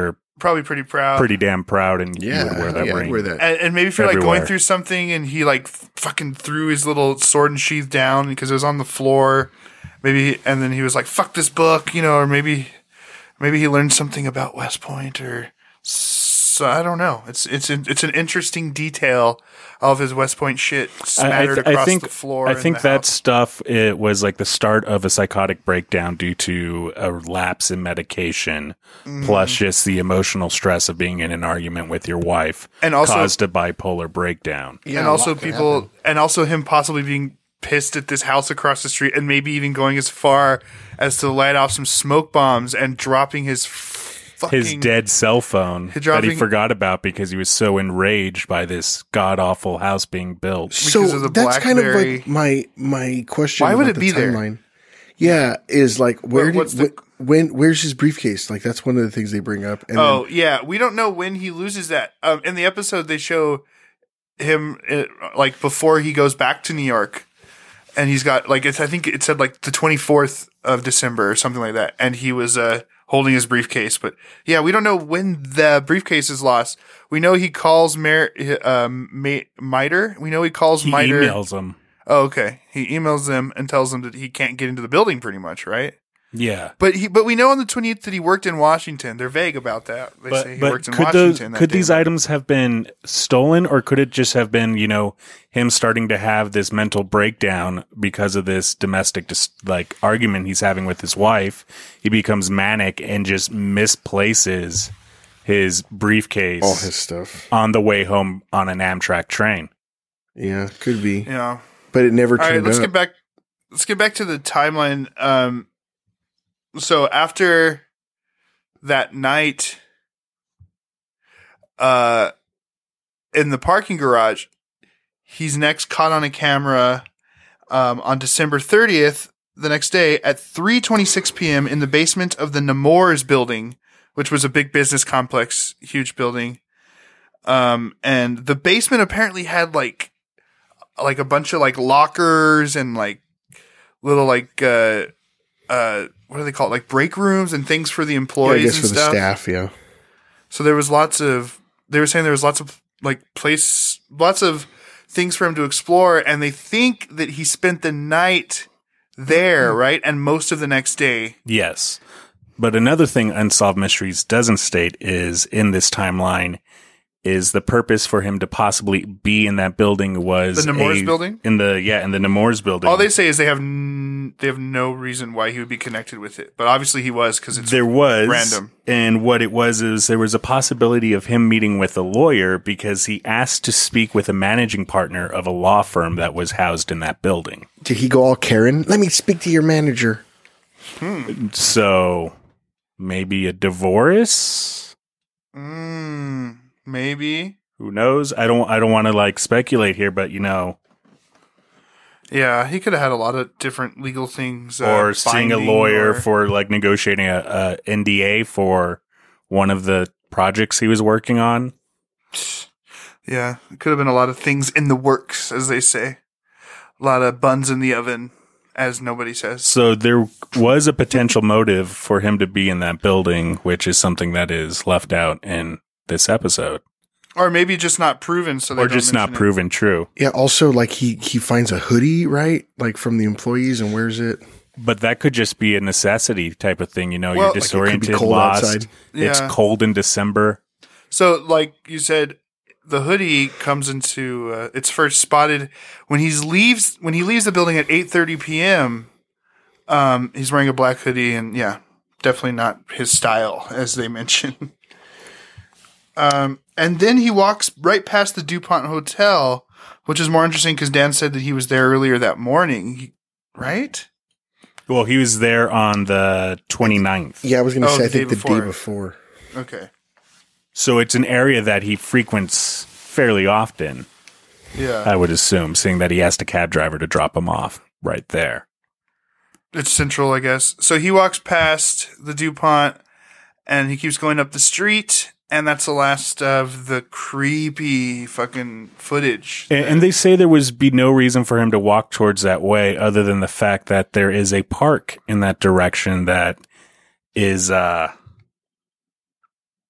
probably pretty proud. Pretty damn proud, and Yeah, you would wear that yeah, I'd ring. wear that. And, and maybe if you're like Everywhere. going through something and he like f- fucking threw his little sword and sheath down because it was on the floor, maybe, and then he was like, "Fuck this book," you know, or maybe, maybe he learned something about West Point, or so I don't know. It's it's an, it's an interesting detail of his West Point shit I, I, smattered th- I across think the floor. I in think the that house. stuff it was like the start of a psychotic breakdown due to a lapse in medication, Mm-hmm. plus just the emotional stress of being in an argument with your wife, And also- caused a bipolar breakdown. Yeah, and a also lot can people, happen. and also him possibly being pissed at this house across the street, and maybe even going as far as to light off some smoke bombs and dropping his fucking His dead cell phone that he dropping- forgot about because he was so enraged by this god awful house being built. So because of the that's kind of BlackBerry. like my my question. Why would about it the be there? timeline. Yeah, is like where What- did what's the- wh- when where's his briefcase? Like that's one of the things they bring up. And Oh then, yeah, we don't know when he loses that. Um, in the episode, they show him uh, like before he goes back to New York, and he's got like it's. I think it said like the twenty fourth of December or something like that, and he was uh holding his briefcase. But yeah, we don't know when the briefcase is lost. We know he calls Mer- um, Ma- Miter. We know he calls He Miter. emails him. Oh, okay. He emails them and tells them that he can't get into the building, pretty much, right? Yeah. But he, but we know on the twentieth that he worked in Washington. They're vague about that. They say But, he but worked in could those Washington. that could day, these but- items have been stolen, or could it just have been, you know, him starting to have this mental breakdown because of this domestic dis- like argument he's having with his wife? He becomes manic and just misplaces his briefcase all his stuff. on the way home on an Amtrak train. Yeah, could be, Yeah. but it never All right. turned Let's up. get back. Let's get back to the timeline. Um. So after that night, uh, in the parking garage, he's next caught on a camera, um, on December thirtieth. The next day at three twenty-six p.m. in the basement of the Nemours building, which was a big business complex, huge building. Um, and the basement apparently had like, like a bunch of like lockers and like little like, uh, uh, what do they call it? Like break rooms and things for the Yeah, I employees guess and for the stuff. staff. Yeah, So there was lots of, they were saying there was lots of like place, lots of things for him to explore. And they think that he spent the night there, right? And most of the next day. Yes. But another thing Unsolved Mysteries doesn't state is in this timeline is the purpose for him to possibly be in that building was The Nemours a- building? in the yeah in the Nemours building. All they say is they have n- they have no reason why he would be connected with it, but obviously he was because it's there was random. and what it was is there was a possibility of him meeting with a lawyer because he asked to speak with a managing partner of a law firm that was housed in that building. did he go all Karen? Let me speak to your manager. So maybe a divorce. Mm, maybe. Who knows? I don't. I don't want to like speculate here, but you know, Yeah, he could have had a lot of different legal things. Uh, or seeing a binding lawyer or- for like negotiating a, a N D A for one of the projects he was working on. Yeah, it could have been a lot of things in the works, as they say. A lot of buns in the oven, as nobody says. So there was a potential motive for him to be in that building, which is something that is left out in this episode, Or maybe just not proven, so they or don't just not mention it. proven true. Yeah. Also, like he he finds a hoodie, right? Like from the employees, and wears it. But that could just be a necessity type of thing. You know, Well, you're like, it could be disoriented, cold lost. outside. It's Yeah. cold in December. So, like you said, the hoodie comes into uh, it's first spotted when he's leaves when he leaves the building at eight thirty p.m. Um, he's wearing a black hoodie, and yeah, definitely not his style, as they mention. um, and then he walks right past the DuPont Hotel, which is more interesting because Dan said that he was there earlier that morning, He- right? Well, he was there on the twenty-ninth. Yeah, I was going to Oh, say. I the day think the before. day before. Okay, So it's an area that he frequents fairly often, yeah, I would assume, seeing that he asked a cab driver to drop him off right there. it's central, I guess. So he walks past the DuPont and he keeps going up the street, and that's the last of the creepy fucking footage. And, and they say there was be no reason for him to walk towards that way other than the fact that there is a park in that direction that is uh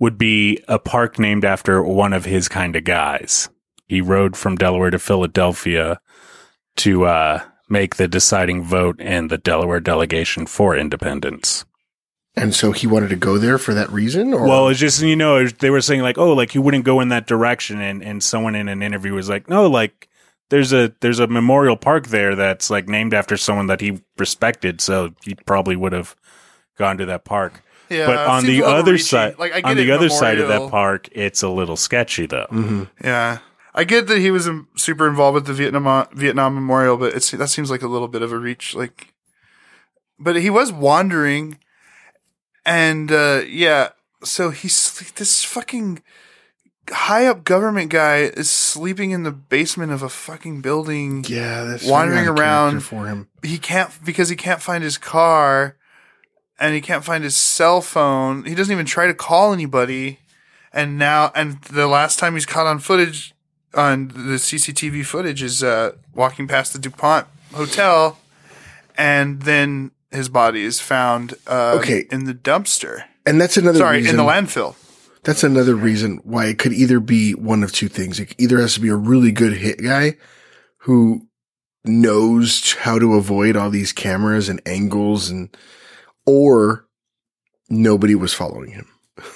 would be a park named after one of his kind of guys. He rode from Delaware to Philadelphia to uh, make the deciding vote in the Delaware delegation for independence. And so he wanted to go there for that reason? Or? Well, it's just, you know, they were saying like, oh, like he wouldn't go in that direction. And, and someone in an interview was like, no, like there's a there's a memorial park there that's like named after someone that he respected. So he probably would have gone to that park. Yeah, but on the other side, like, I get on the it, other side of memorial. that park, it's a little sketchy though. Mm-hmm. Yeah. I get that he was um, super involved with the Vietnam Vietnam Memorial, but it's that seems like a little bit of a reach. Like, but he was wandering. And, uh, yeah, so he's this fucking high up government guy is sleeping in the basement of a fucking building. Yeah, that's wandering very out of around character for him. He can't, because he can't find his car and he can't find his cell phone. He doesn't even try to call anybody. And now, and the last time he's caught on footage, on the C C T V footage is, uh, walking past the DuPont Hotel, and then his body is found uh, okay. in the dumpster. And that's another Sorry, reason, in the landfill. That's another reason why it could either be one of two things. It either has to be a really good hit guy who knows how to avoid all these cameras and angles, and or nobody was following him.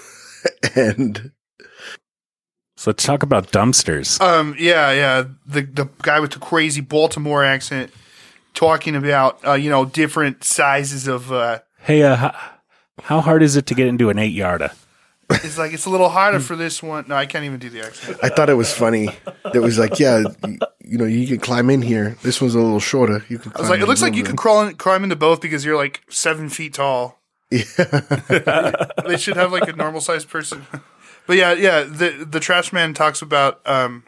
And so let's talk about dumpsters. Um, yeah, yeah. The the guy with the crazy Baltimore accent talking about, uh, you know, different sizes of, uh, Hey, uh, how, how hard is it to get into an eight yarder? it's like, it's a little harder for this one. No, I can't even do the accent. I thought it was funny. It was like, yeah, you, you know, you can climb in here. This one's a little shorter. You can. I was like, it looks like you could crawl in, climb into both because you're like seven feet tall. Yeah. They should have like a normal sized person. But yeah, yeah. The, the trash man talks about, um,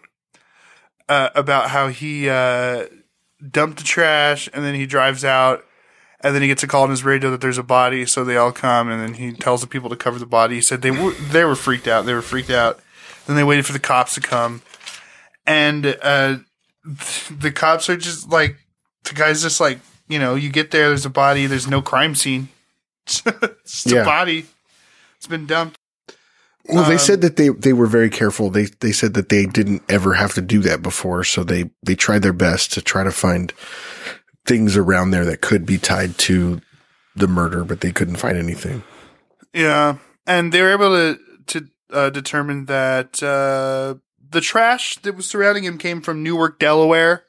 uh, about how he, uh, dumped the trash and then he drives out and then he gets a call on his radio that there's a body. So they all come and then he tells the people to cover the body. He said they were, they were freaked out. They were freaked out. Then they waited for the cops to come. And, uh, the cops are just like, the guy's just like, you know, you get there, there's a body, there's no crime scene. It's just Yeah. a body. It's been dumped. Well, they Um, said that they, they were very careful. They they said that they didn't ever have to do that before, so they, they tried their best to try to find things around there that could be tied to the murder, but they couldn't find anything. Yeah, and they were able to to uh, determine that uh, the trash that was surrounding him came from Newark, Delaware.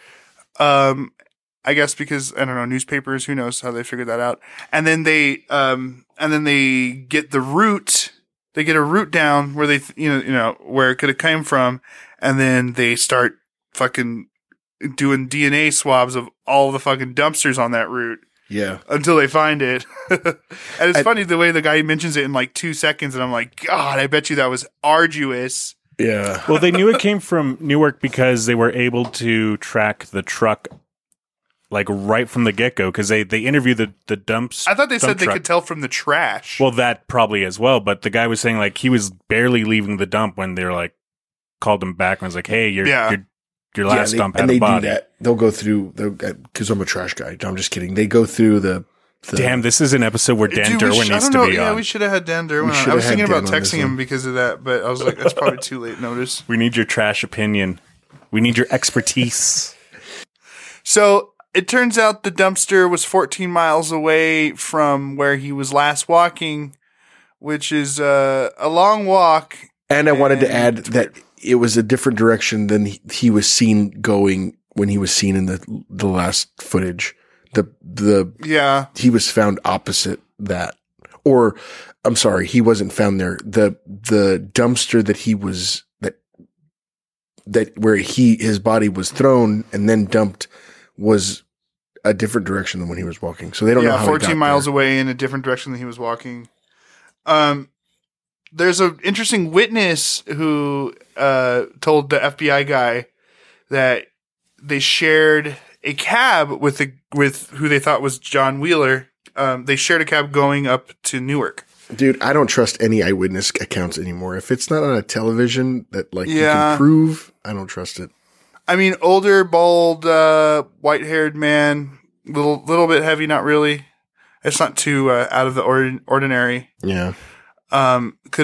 Um, I guess because I don't know, newspapers. Who knows how they figured that out? And then they um and then they get the route. They get a route down where they, th- you know, you know, where it could have come from, and then they start fucking doing D N A swabs of all the fucking dumpsters on that route Yeah. until they find it. And it's I- funny the way the guy mentions it in like two seconds, and I'm like, God, I bet you that was arduous. Yeah. Well, they knew it came from Newark because they were able to track the truck like right from the get-go because they, they interviewed the, the dumps. I thought they dump said they truck. could tell from the trash. Well, that probably as well, but the guy was saying like he was barely leaving the dump when they were like called him back and was like, "Hey, your Yeah. your your last they, dump and had they a body." do that. They'll go through because I'm a trash guy. No, I'm just kidding. They go through the. the Damn, this is an episode where Dan Dude, we Derwin sh- I needs don't to know. be Yeah, on. we should have had Dan Derwin We on. should I was have had thinking about Dan on this texting him one. because of that, but I was like, that's probably too late notice. We need your trash opinion. We need your expertise. So it turns out the dumpster was fourteen miles away from where he was last walking, which is uh, a long walk. And I wanted to And- add that it was a different direction than he, he was seen going when he was seen in the the last footage. The the Yeah. he was found opposite that, or I'm sorry, he wasn't found there. The the dumpster that he was that that where he his body was thrown and then dumped was a different direction than when he was walking. So they don't know Yeah, how fourteen he got miles there. away in a different direction than he was walking. Um, there's an interesting witness who uh, told the F B I guy that they shared a cab with the with who they thought was John Wheeler. Um, they shared a cab going up to Newark. Dude, I don't trust any eyewitness accounts anymore. If it's not on a television that like you Yeah. can prove, I don't trust it. I mean, older, bald, uh, white-haired man, little little bit heavy, not really. It's not too uh, out of the ord- ordinary. Yeah. Um, could have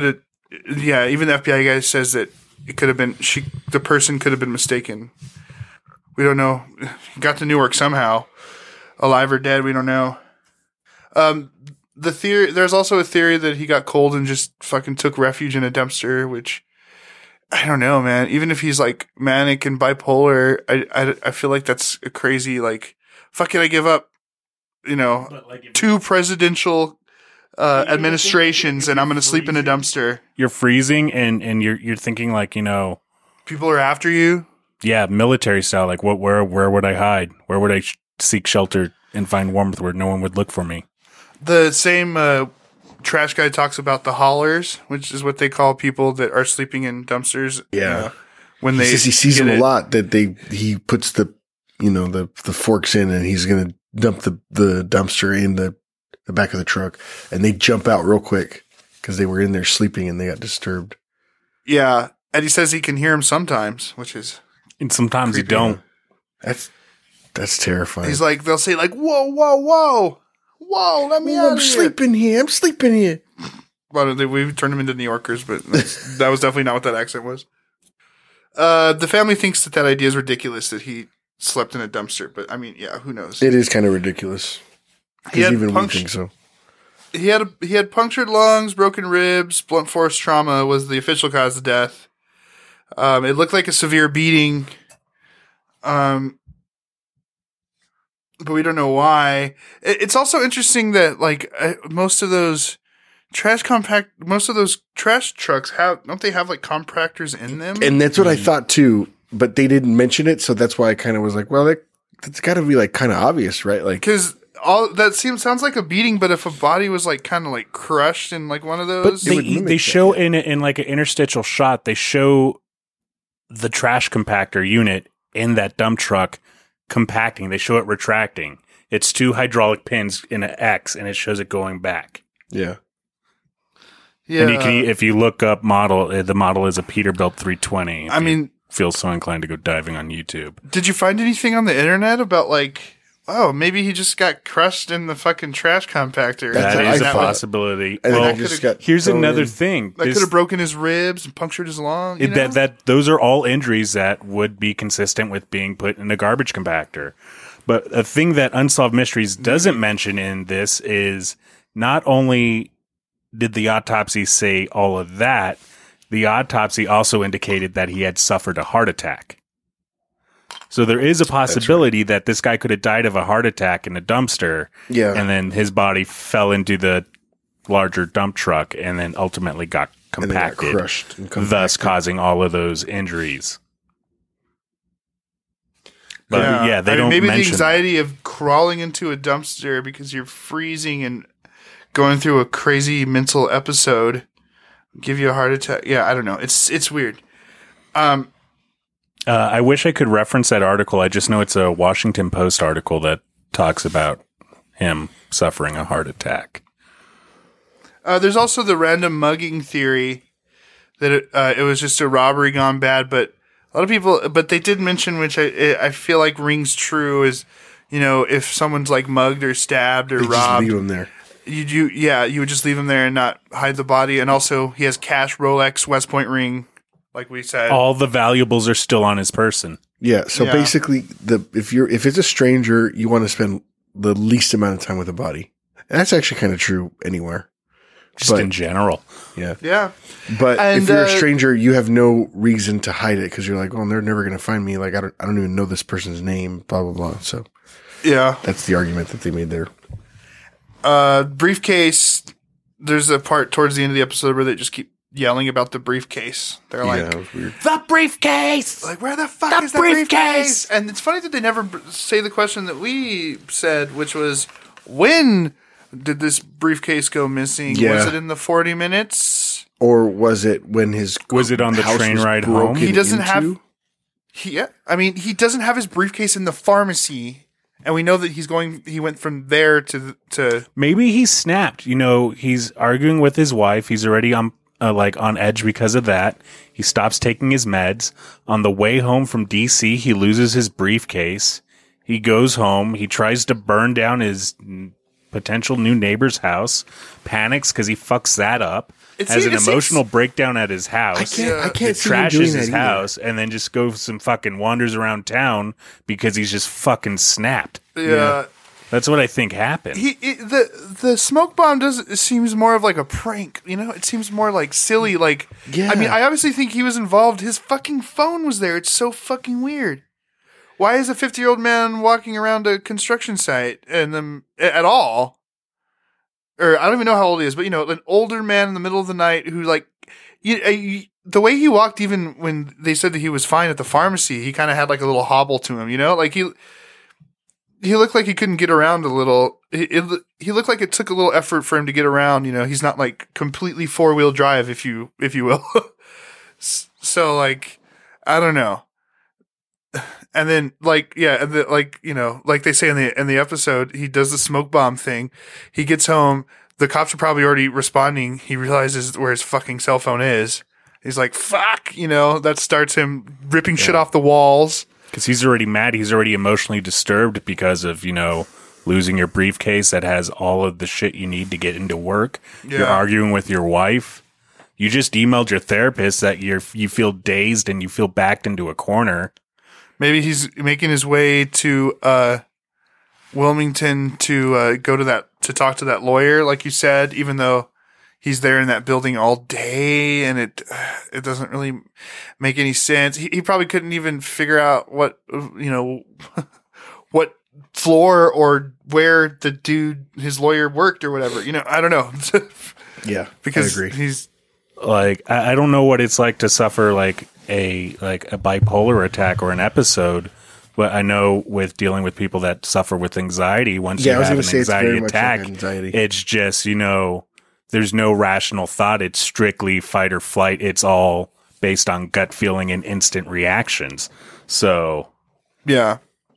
yeah, even the F B I guy says that it could have been she. The person could have been mistaken. We don't know. He got to Newark somehow, alive or dead. We don't know. Um, the theory. There's also a theory that he got cold and just fucking took refuge in a dumpster, which. I don't know, man. Even if he's like manic and bipolar, I, I, I feel like that's a crazy, like, fuck it, I give up, you know, like two presidential uh, administrations and I'm going to sleep in a dumpster. You're freezing and, and you're you're thinking like, you know. People are after you? Yeah, military style. Like, what? Where where would I hide? Where would I sh- seek shelter and find warmth where no one would look for me? The same uh, trash guy talks about the haulers, which is what they call people that are sleeping in dumpsters. Yeah, uh, when they he says he sees them it. a lot. That they he puts the you know the the forks in, and he's gonna dump the the dumpster in the the back of the truck, and they jump out real quick because they were in there sleeping and they got disturbed. Yeah, and he says he can hear them sometimes, which is and sometimes creepy. you don't. That's that's terrifying. He's like, they'll say like, "Whoa, whoa, whoa, whoa, let me oh, out I'm of here." sleeping here. I'm sleeping here. Well, they, we turned them into New Yorkers, but that's, that was definitely not what that accent was. Uh, the family thinks that that idea is ridiculous that he slept in a dumpster, but I mean, yeah, who knows? It is kind of ridiculous. He had even punctu- we think so. He had a, he had punctured lungs, broken ribs, blunt force trauma was the official cause of death. Um, it looked like a severe beating. Um, but we don't know why. It, it's also interesting that like uh, most of those trash compact, most of those trash trucks have don't they have like compactors in them? And that's what I thought too, but they didn't mention it, so that's why I kind of was like, well, that, that's got to be like kind of obvious, right? Like because. All that seems sounds like a beating, but if a body was like kind of like crushed in like one of those, but they they show in in like an interstitial shot, they show the trash compactor unit in that dump truck compacting. They show it retracting. It's two hydraulic pins in an X, and it shows it going back. Yeah, yeah. And you can, if you look up model, the model is a Peterbilt three twenty. I mean, feel so inclined to go diving on YouTube. Did you find anything on the internet about like? Oh, maybe he just got crushed in the fucking trash compactor. That That's is a I thought. possibility. And well, then I just got here's thrown another in. thing. That This- could have broken his ribs and punctured his lung. You it- know? that that those are all injuries that would be consistent with being put in a garbage compactor. But a thing that Unsolved Mysteries doesn't mention in this is not only did the autopsy say all of that, the autopsy also indicated that he had suffered a heart attack. So there is a possibility that this guy could have died of a heart attack in a dumpster, yeah, and then his body fell into the larger dump truck and then ultimately got and they got compacted, crushed, and compacted. thus causing all of those injuries. But yeah, yeah they I mean, don't maybe the mention anxiety of crawling into a dumpster because you're freezing and going through a crazy mental episode give you a heart attack. Yeah, I don't know. It's it's weird. Um. Uh, I wish I could reference that article. I just know it's a Washington Post article that talks about him suffering a heart attack. Uh, there's also the random mugging theory that it, uh, it was just a robbery gone bad, but a lot of people, but they did mention, which I I feel like rings true, is, you know, if someone's like mugged or stabbed or They just robbed, leave him there. you you yeah, you would just leave him there and not hide the body. And also, he has cash, Rolex, West Point ring, like we said. All the valuables are still on his person. Yeah, so Yeah. basically, the if you're if it's a stranger, you want to spend the least amount of time with the body. And that's actually kind of true anywhere. Just But- in general. Yeah, Yeah, but And, if you're uh, a stranger, you have no reason to hide it because you're like, well, they're never going to find me. Like, I don't, I don't even know this person's name. Blah blah blah. So yeah. that's the argument that they made there. Uh, briefcase. There's a part towards the end of the episode where they just keep yelling about the briefcase. They're like, yeah, that was weird. The briefcase! Like, where the fuck The is the briefcase? briefcase? And it's funny that they never b- say the question that we said, which was, when did this briefcase go missing? Yeah. Was it in the forty minutes? Or was it when his Was it on the house train was ride home? broken He doesn't into? have. He, yeah, I mean, he doesn't have his briefcase in the pharmacy, and we know that he's going. He went from there to the- to. Maybe he snapped. You know, he's arguing with his wife. He's already on uh, like on edge because of that. He stops taking his meds. On the way home from D C, he loses his briefcase. He goes home. He tries to burn down his potential new neighbor's house, panics because he fucks that up, It has seems- an it emotional seems- breakdown at his house. I can't. I can't see him trashes doing his that either. house, and then just goes and fucking wanders around town because he's just fucking snapped. Yeah. That's what I think happened. He, he the the smoke bomb does it seems more of like a prank, you know. It seems more like silly. Like, Yeah. I mean, I obviously think he was involved. His fucking phone was there. It's so fucking weird. Why is a fifty year old man walking around a construction site and them at all? Or I don't even know how old he is, but you know, an older man in the middle of the night who like, you, uh, you, the way he walked, even when they said that he was fine at the pharmacy, he kind of had like a little hobble to him, you know, like he. He looked like he couldn't get around a little. He, it, he looked like it took a little effort for him to get around. You know, he's not like completely four wheel drive, if you if you will. So like, I don't know. And then like yeah, and the, like you know, like they say in the in the episode, he does the smoke bomb thing. He gets home. The cops are probably already responding. He realizes where his fucking cell phone is. He's like, "Fuck!" You know, that starts him ripping shit off the walls. Because he's already mad. He's already emotionally disturbed because of, you know, losing your briefcase that has all of the shit you need to get into work. Yeah. You're arguing with your wife. You just emailed your therapist that you're you feel dazed and you feel backed into a corner. Maybe he's making his way to uh, Wilmington to uh, go to that to talk to that lawyer, like you said. Even though he's there in that building all day, and it it doesn't really make any sense. He, he probably couldn't even figure out what you know what floor or where the dude his lawyer worked or whatever. You know, I don't know. Yeah, because I agree. he's Like I, I don't know what it's like to suffer like a like a bipolar attack or an episode. But I know with dealing with people that suffer with anxiety, once Yeah, I you was have gonna an say it's very anxiety much like attack, anxiety. it's just, you know, there's no rational thought. It's strictly fight or flight. It's all based on gut feeling and instant reactions. So, yeah.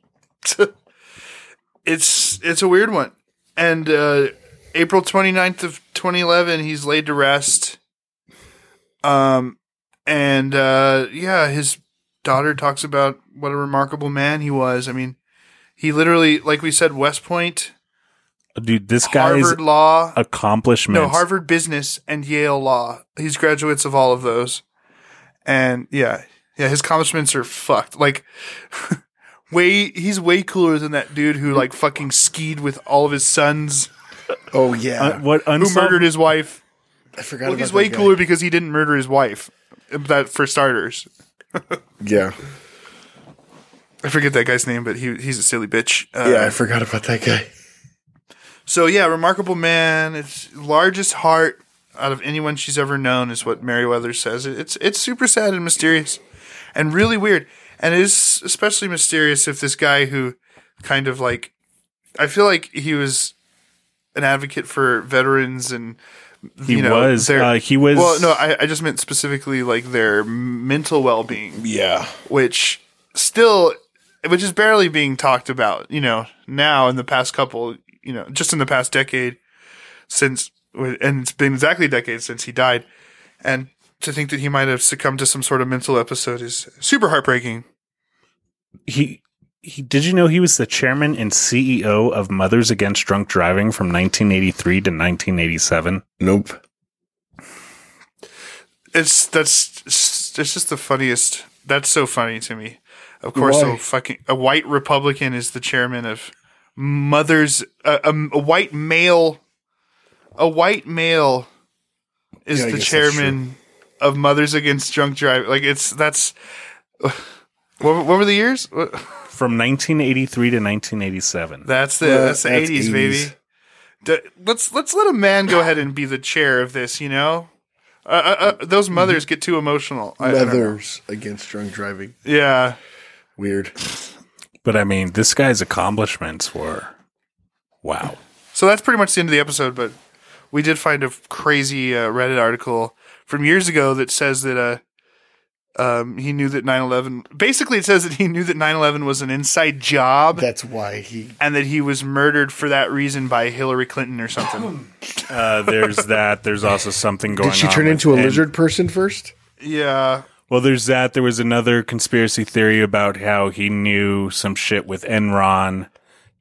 It's it's a weird one. And uh, April twenty-ninth of twenty eleven, he's laid to rest. Um, and uh, yeah, his daughter talks about what a remarkable man he was. I mean, he literally, like we said, West Point, dude, this guy's Harvard Law, accomplishments. no, Harvard Business, and Yale Law. He's graduates of all of those. And yeah, yeah, his accomplishments are fucked. Like, way, he's way cooler than that dude who like fucking skied with all of his sons, Oh yeah, Uh, what who unsolved, murdered his wife. I forgot. Well, about he's that way guy. cooler because he didn't murder his wife. That for starters. Yeah, I forget that guy's name, but he he's a silly bitch. Uh, yeah, I forgot about that guy. So yeah, remarkable man. It's largest heart out of anyone she's ever known, is what Merriweather says. It's it's super sad and mysterious, and really weird. And it is especially mysterious if this guy who kind of like, I feel like he was an advocate for veterans and. he you know, was, their- uh, he was, Well, no, I, I just meant specifically like their mental well-being, Yeah, which still, which is barely being talked about, you know, now in the past couple, you know, just in the past decade since, and it's been exactly a decade since he died. And to think that he might have succumbed to some sort of mental episode is super heartbreaking. he, he, did you know he was the chairman and C E O of Mothers Against Drunk Driving from nineteen eighty-three to nineteen eighty-seven? nope. It's, that's, it's just the funniest. That's so funny to me. Of course, Why? a fucking, a white Republican is the chairman of Mothers, uh, a, a white male, a white male is Yeah, I the guess that's chairman of Mothers Against Drunk Driving. Like it's, that's, what, what were the years? What- From nineteen eighty-three to nineteen eighty-seven. That's the, Well, that's the that's eighties, eighties. baby. D- let's, let's let a man go ahead and be the chair of this, you know? Uh, uh, uh, those mothers get too emotional. I- I don't know. Mothers Against Drunk Driving. Yeah. Weird. But I mean, this guy's accomplishments were wow. So that's pretty much the end of the episode, but we did find a crazy uh, Reddit article from years ago that says that uh, um, he knew that nine eleven... Basically, it says that he knew that nine eleven was an inside job That's why he. and that he was murdered for that reason by Hillary Clinton or something. Uh, there's that. There's also something going on. Did she turn with- into a and- lizard person first? Yeah. Well, there's that. There was another conspiracy theory about how he knew some shit with Enron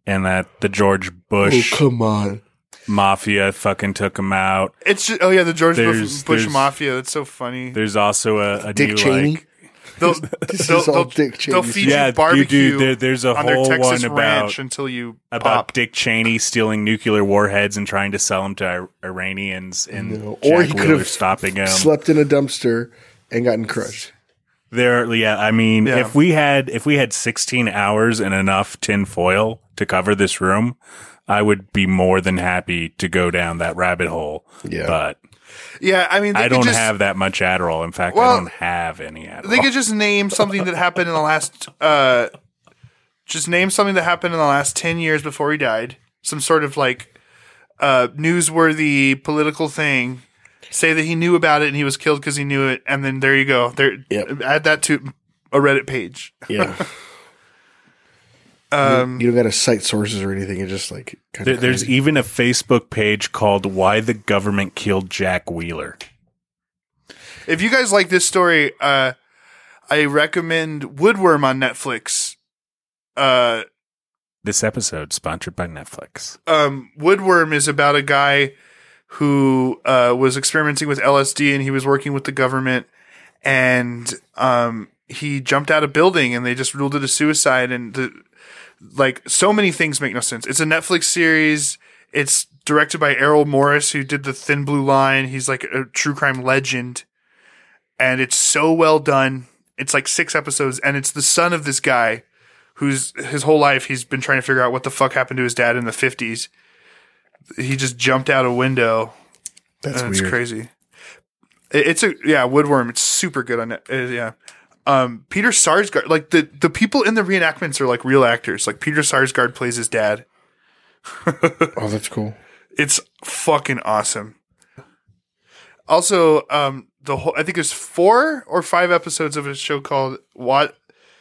and that the George Bush Oh, come on. mafia fucking took him out. It's just, oh yeah, the George There's- Bush, Bush there's- Mafia. That's so funny. There's also a, a Dick new Cheney? like They'll, This they'll, is all they'll, Dick they'll Cheney's. feed Yeah, you barbecue you do. There- there's a on their whole Texas one about- ranch until you about pop. Dick Cheney stealing nuclear warheads and trying to sell them to Ir- Iranians, and No. Jack Or he could Wheeler have stopping him. Slept in a dumpster and gotten crushed. There, yeah. I mean, Yeah. if we had if we had sixteen hours and enough tin foil to cover this room, I would be more than happy to go down that rabbit hole. Yeah. But Yeah, I mean, they I could don't just, have that much Adderall. In fact, Well, I don't have any Adderall. They could just name something that happened in the last. Uh, just name something that happened in the last ten years before he died. Some sort of like uh, newsworthy political thing. Say that he knew about it and he was killed because he knew it, and then there you go. There, Yep. add that to a Reddit page. Yeah. Um, you don't got to cite sources or anything. It's just like kind There, of there's even a Facebook page called "Why the Government Killed Jack Wheeler." If you guys like this story, uh, I recommend Woodworm on Netflix. Uh, This episode sponsored by Netflix. um, Woodworm is about a guy who uh, was experimenting with L S D and he was working with the government, and um, he jumped out of a building and they just ruled it a suicide. And the, like so many things make no sense. It's a Netflix series. It's directed by Errol Morris, who did the Thin Blue Line. He's like a true crime legend, and it's so well done. It's like six episodes, and it's the son of this guy who's his whole life he's been trying to figure out what the fuck happened to his dad in the fifties. He just jumped out a window. That's and weird. It's crazy. It, it's a yeah, Woodworm. It's super good on it. Uh, yeah. Um, Peter Sarsgaard, like the the people in the reenactments are like real actors. Like Peter Sarsgaard plays his dad. Oh, that's cool. It's fucking awesome. Also, um, the whole I think there's four or five episodes of a show called What.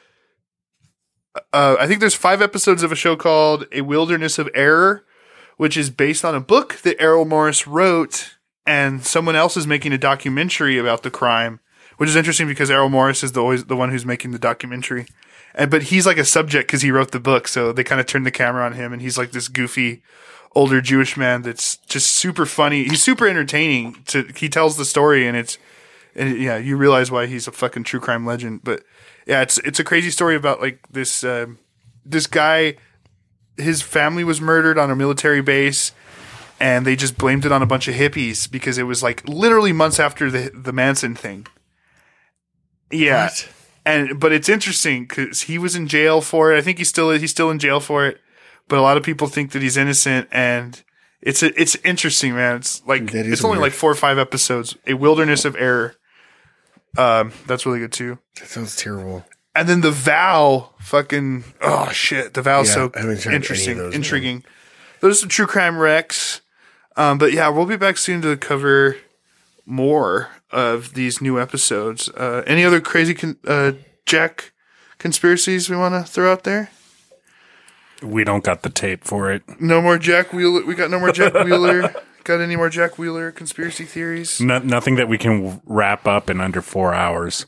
Uh, I think there's five episodes of a show called A Wilderness of Error, which is based on a book that Errol Morris wrote, and someone else is making a documentary about the crime, which is interesting because Errol Morris is the always the one who's making the documentary, and but he's like a subject because he wrote the book, so they kind of turned the camera on him, and he's like this goofy older Jewish man that's just super funny. He's super entertaining. To he tells the story, and it's and yeah, you realize why he's a fucking true crime legend. But yeah, it's it's a crazy story about like this uh, this guy. His family was murdered on a military base, and they just blamed it on a bunch of hippies because it was like literally months after the the Manson thing. Yeah, What? and but it's interesting because he was in jail for it. I think he's still he's still in jail for it, but a lot of people think that he's innocent, and it's a, it's interesting, man. It's like That is it's only weird. like four or five episodes. A Wilderness of Error. Um, that's really good too. That sounds terrible. And then the Vow, fucking oh shit, the Vow's Yeah, so I haven't tried any of interesting, those, intriguing. Those are some true crime wrecks. Um, but yeah, we'll be back soon to cover more of these new episodes. Uh, any other crazy con- uh, Jack conspiracies we want to throw out there? We don't got the tape for it. No more Jack Wheeler. We got no more Jack Wheeler. Got any more Jack Wheeler conspiracy theories? No, nothing that we can wrap up in under four hours.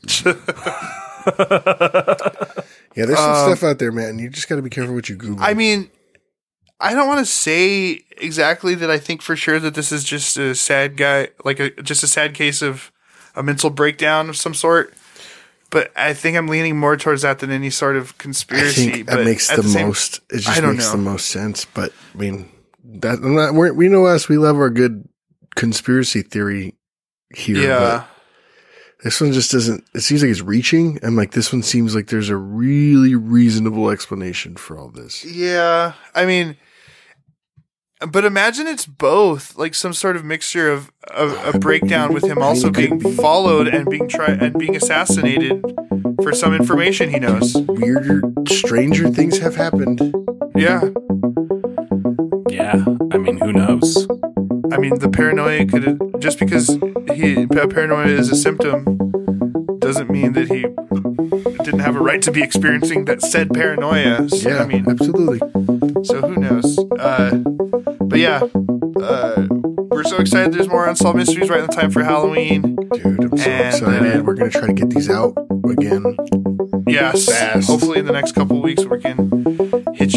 Yeah, there's some stuff out there, man. You just got to be careful what you Google. I mean, I don't want to say exactly that I think for sure that this is just a sad guy, like a just a sad case of a mental breakdown of some sort. But I think I'm leaning more towards that than any sort of I conspiracy. think but that makes at the, same- most. It I just don't makes know. the most sense. But I mean, that I'm not. We're, we know us. We love our good conspiracy theory here. Yeah. But this one just doesn't. It seems like it's reaching, and like this one seems like there's a really reasonable explanation for all this. Yeah. I mean, but imagine it's both, like some sort of mixture of, of a breakdown with him also being followed and being try and being assassinated for some information he knows. Weirder, stranger things have happened. Yeah. Yeah, I mean, who knows? I mean, the paranoia could just because he paranoia is a symptom doesn't mean that he didn't have a right to be experiencing that said paranoia. So, Yeah, I mean, absolutely. so who knows? Uh, but yeah, uh, we're so excited. There's more Unsolved Mysteries right in time for Halloween. Dude, I'm so And, excited. uh, We're gonna try to get these out again. Yes, Fast. hopefully in the next couple of weeks we can hit you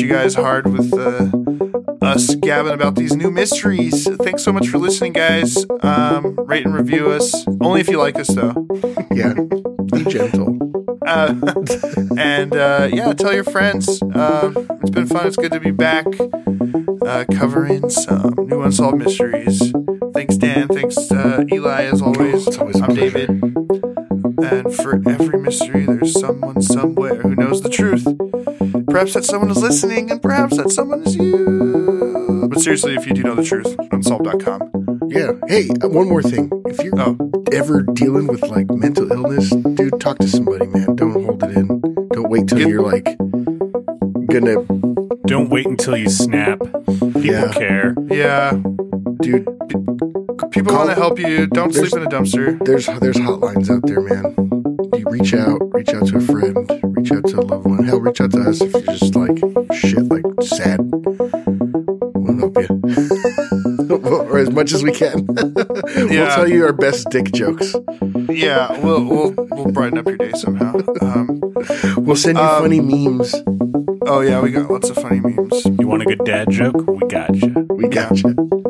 you guys hard with uh, us gabbing about these new mysteries. Thanks so much for listening, guys. Um, rate and review us. Only if you like us, though. Yeah. Be gentle. Uh, and uh, yeah, tell your friends. Uh, it's been fun. It's good to be back uh, covering some new unsolved mysteries. Thanks, Dan. Thanks, uh, Eli, as always. It's always a I'm pleasure. David. And for every mystery, there's someone somewhere who knows the truth. Perhaps that someone is listening, and perhaps that someone is you. But seriously, if you do know the truth, unsolved dot com. Yeah. Hey, uh, one more thing. If you're Oh. ever dealing with like mental illness, dude, talk to somebody, man. Don't hold it in. Don't wait till Get- you're like gonna, Don't wait until you snap. People Yeah. care. Yeah, dude. people Call- want to help you. Don't There's- sleep in a dumpster. There's there's hotlines out there, man. You reach out, reach out to a friend, reach out to a loved one. Hell, reach out to us if you're just like shit, like sad. We'll help you, or as much as we can. We'll Yeah. tell you our best dick jokes. Yeah, we'll we'll we'll brighten up your day somehow. Um, We'll send you Um, funny memes. oh yeah, we got lots of funny memes. You want a good dad joke? We got you. We got you.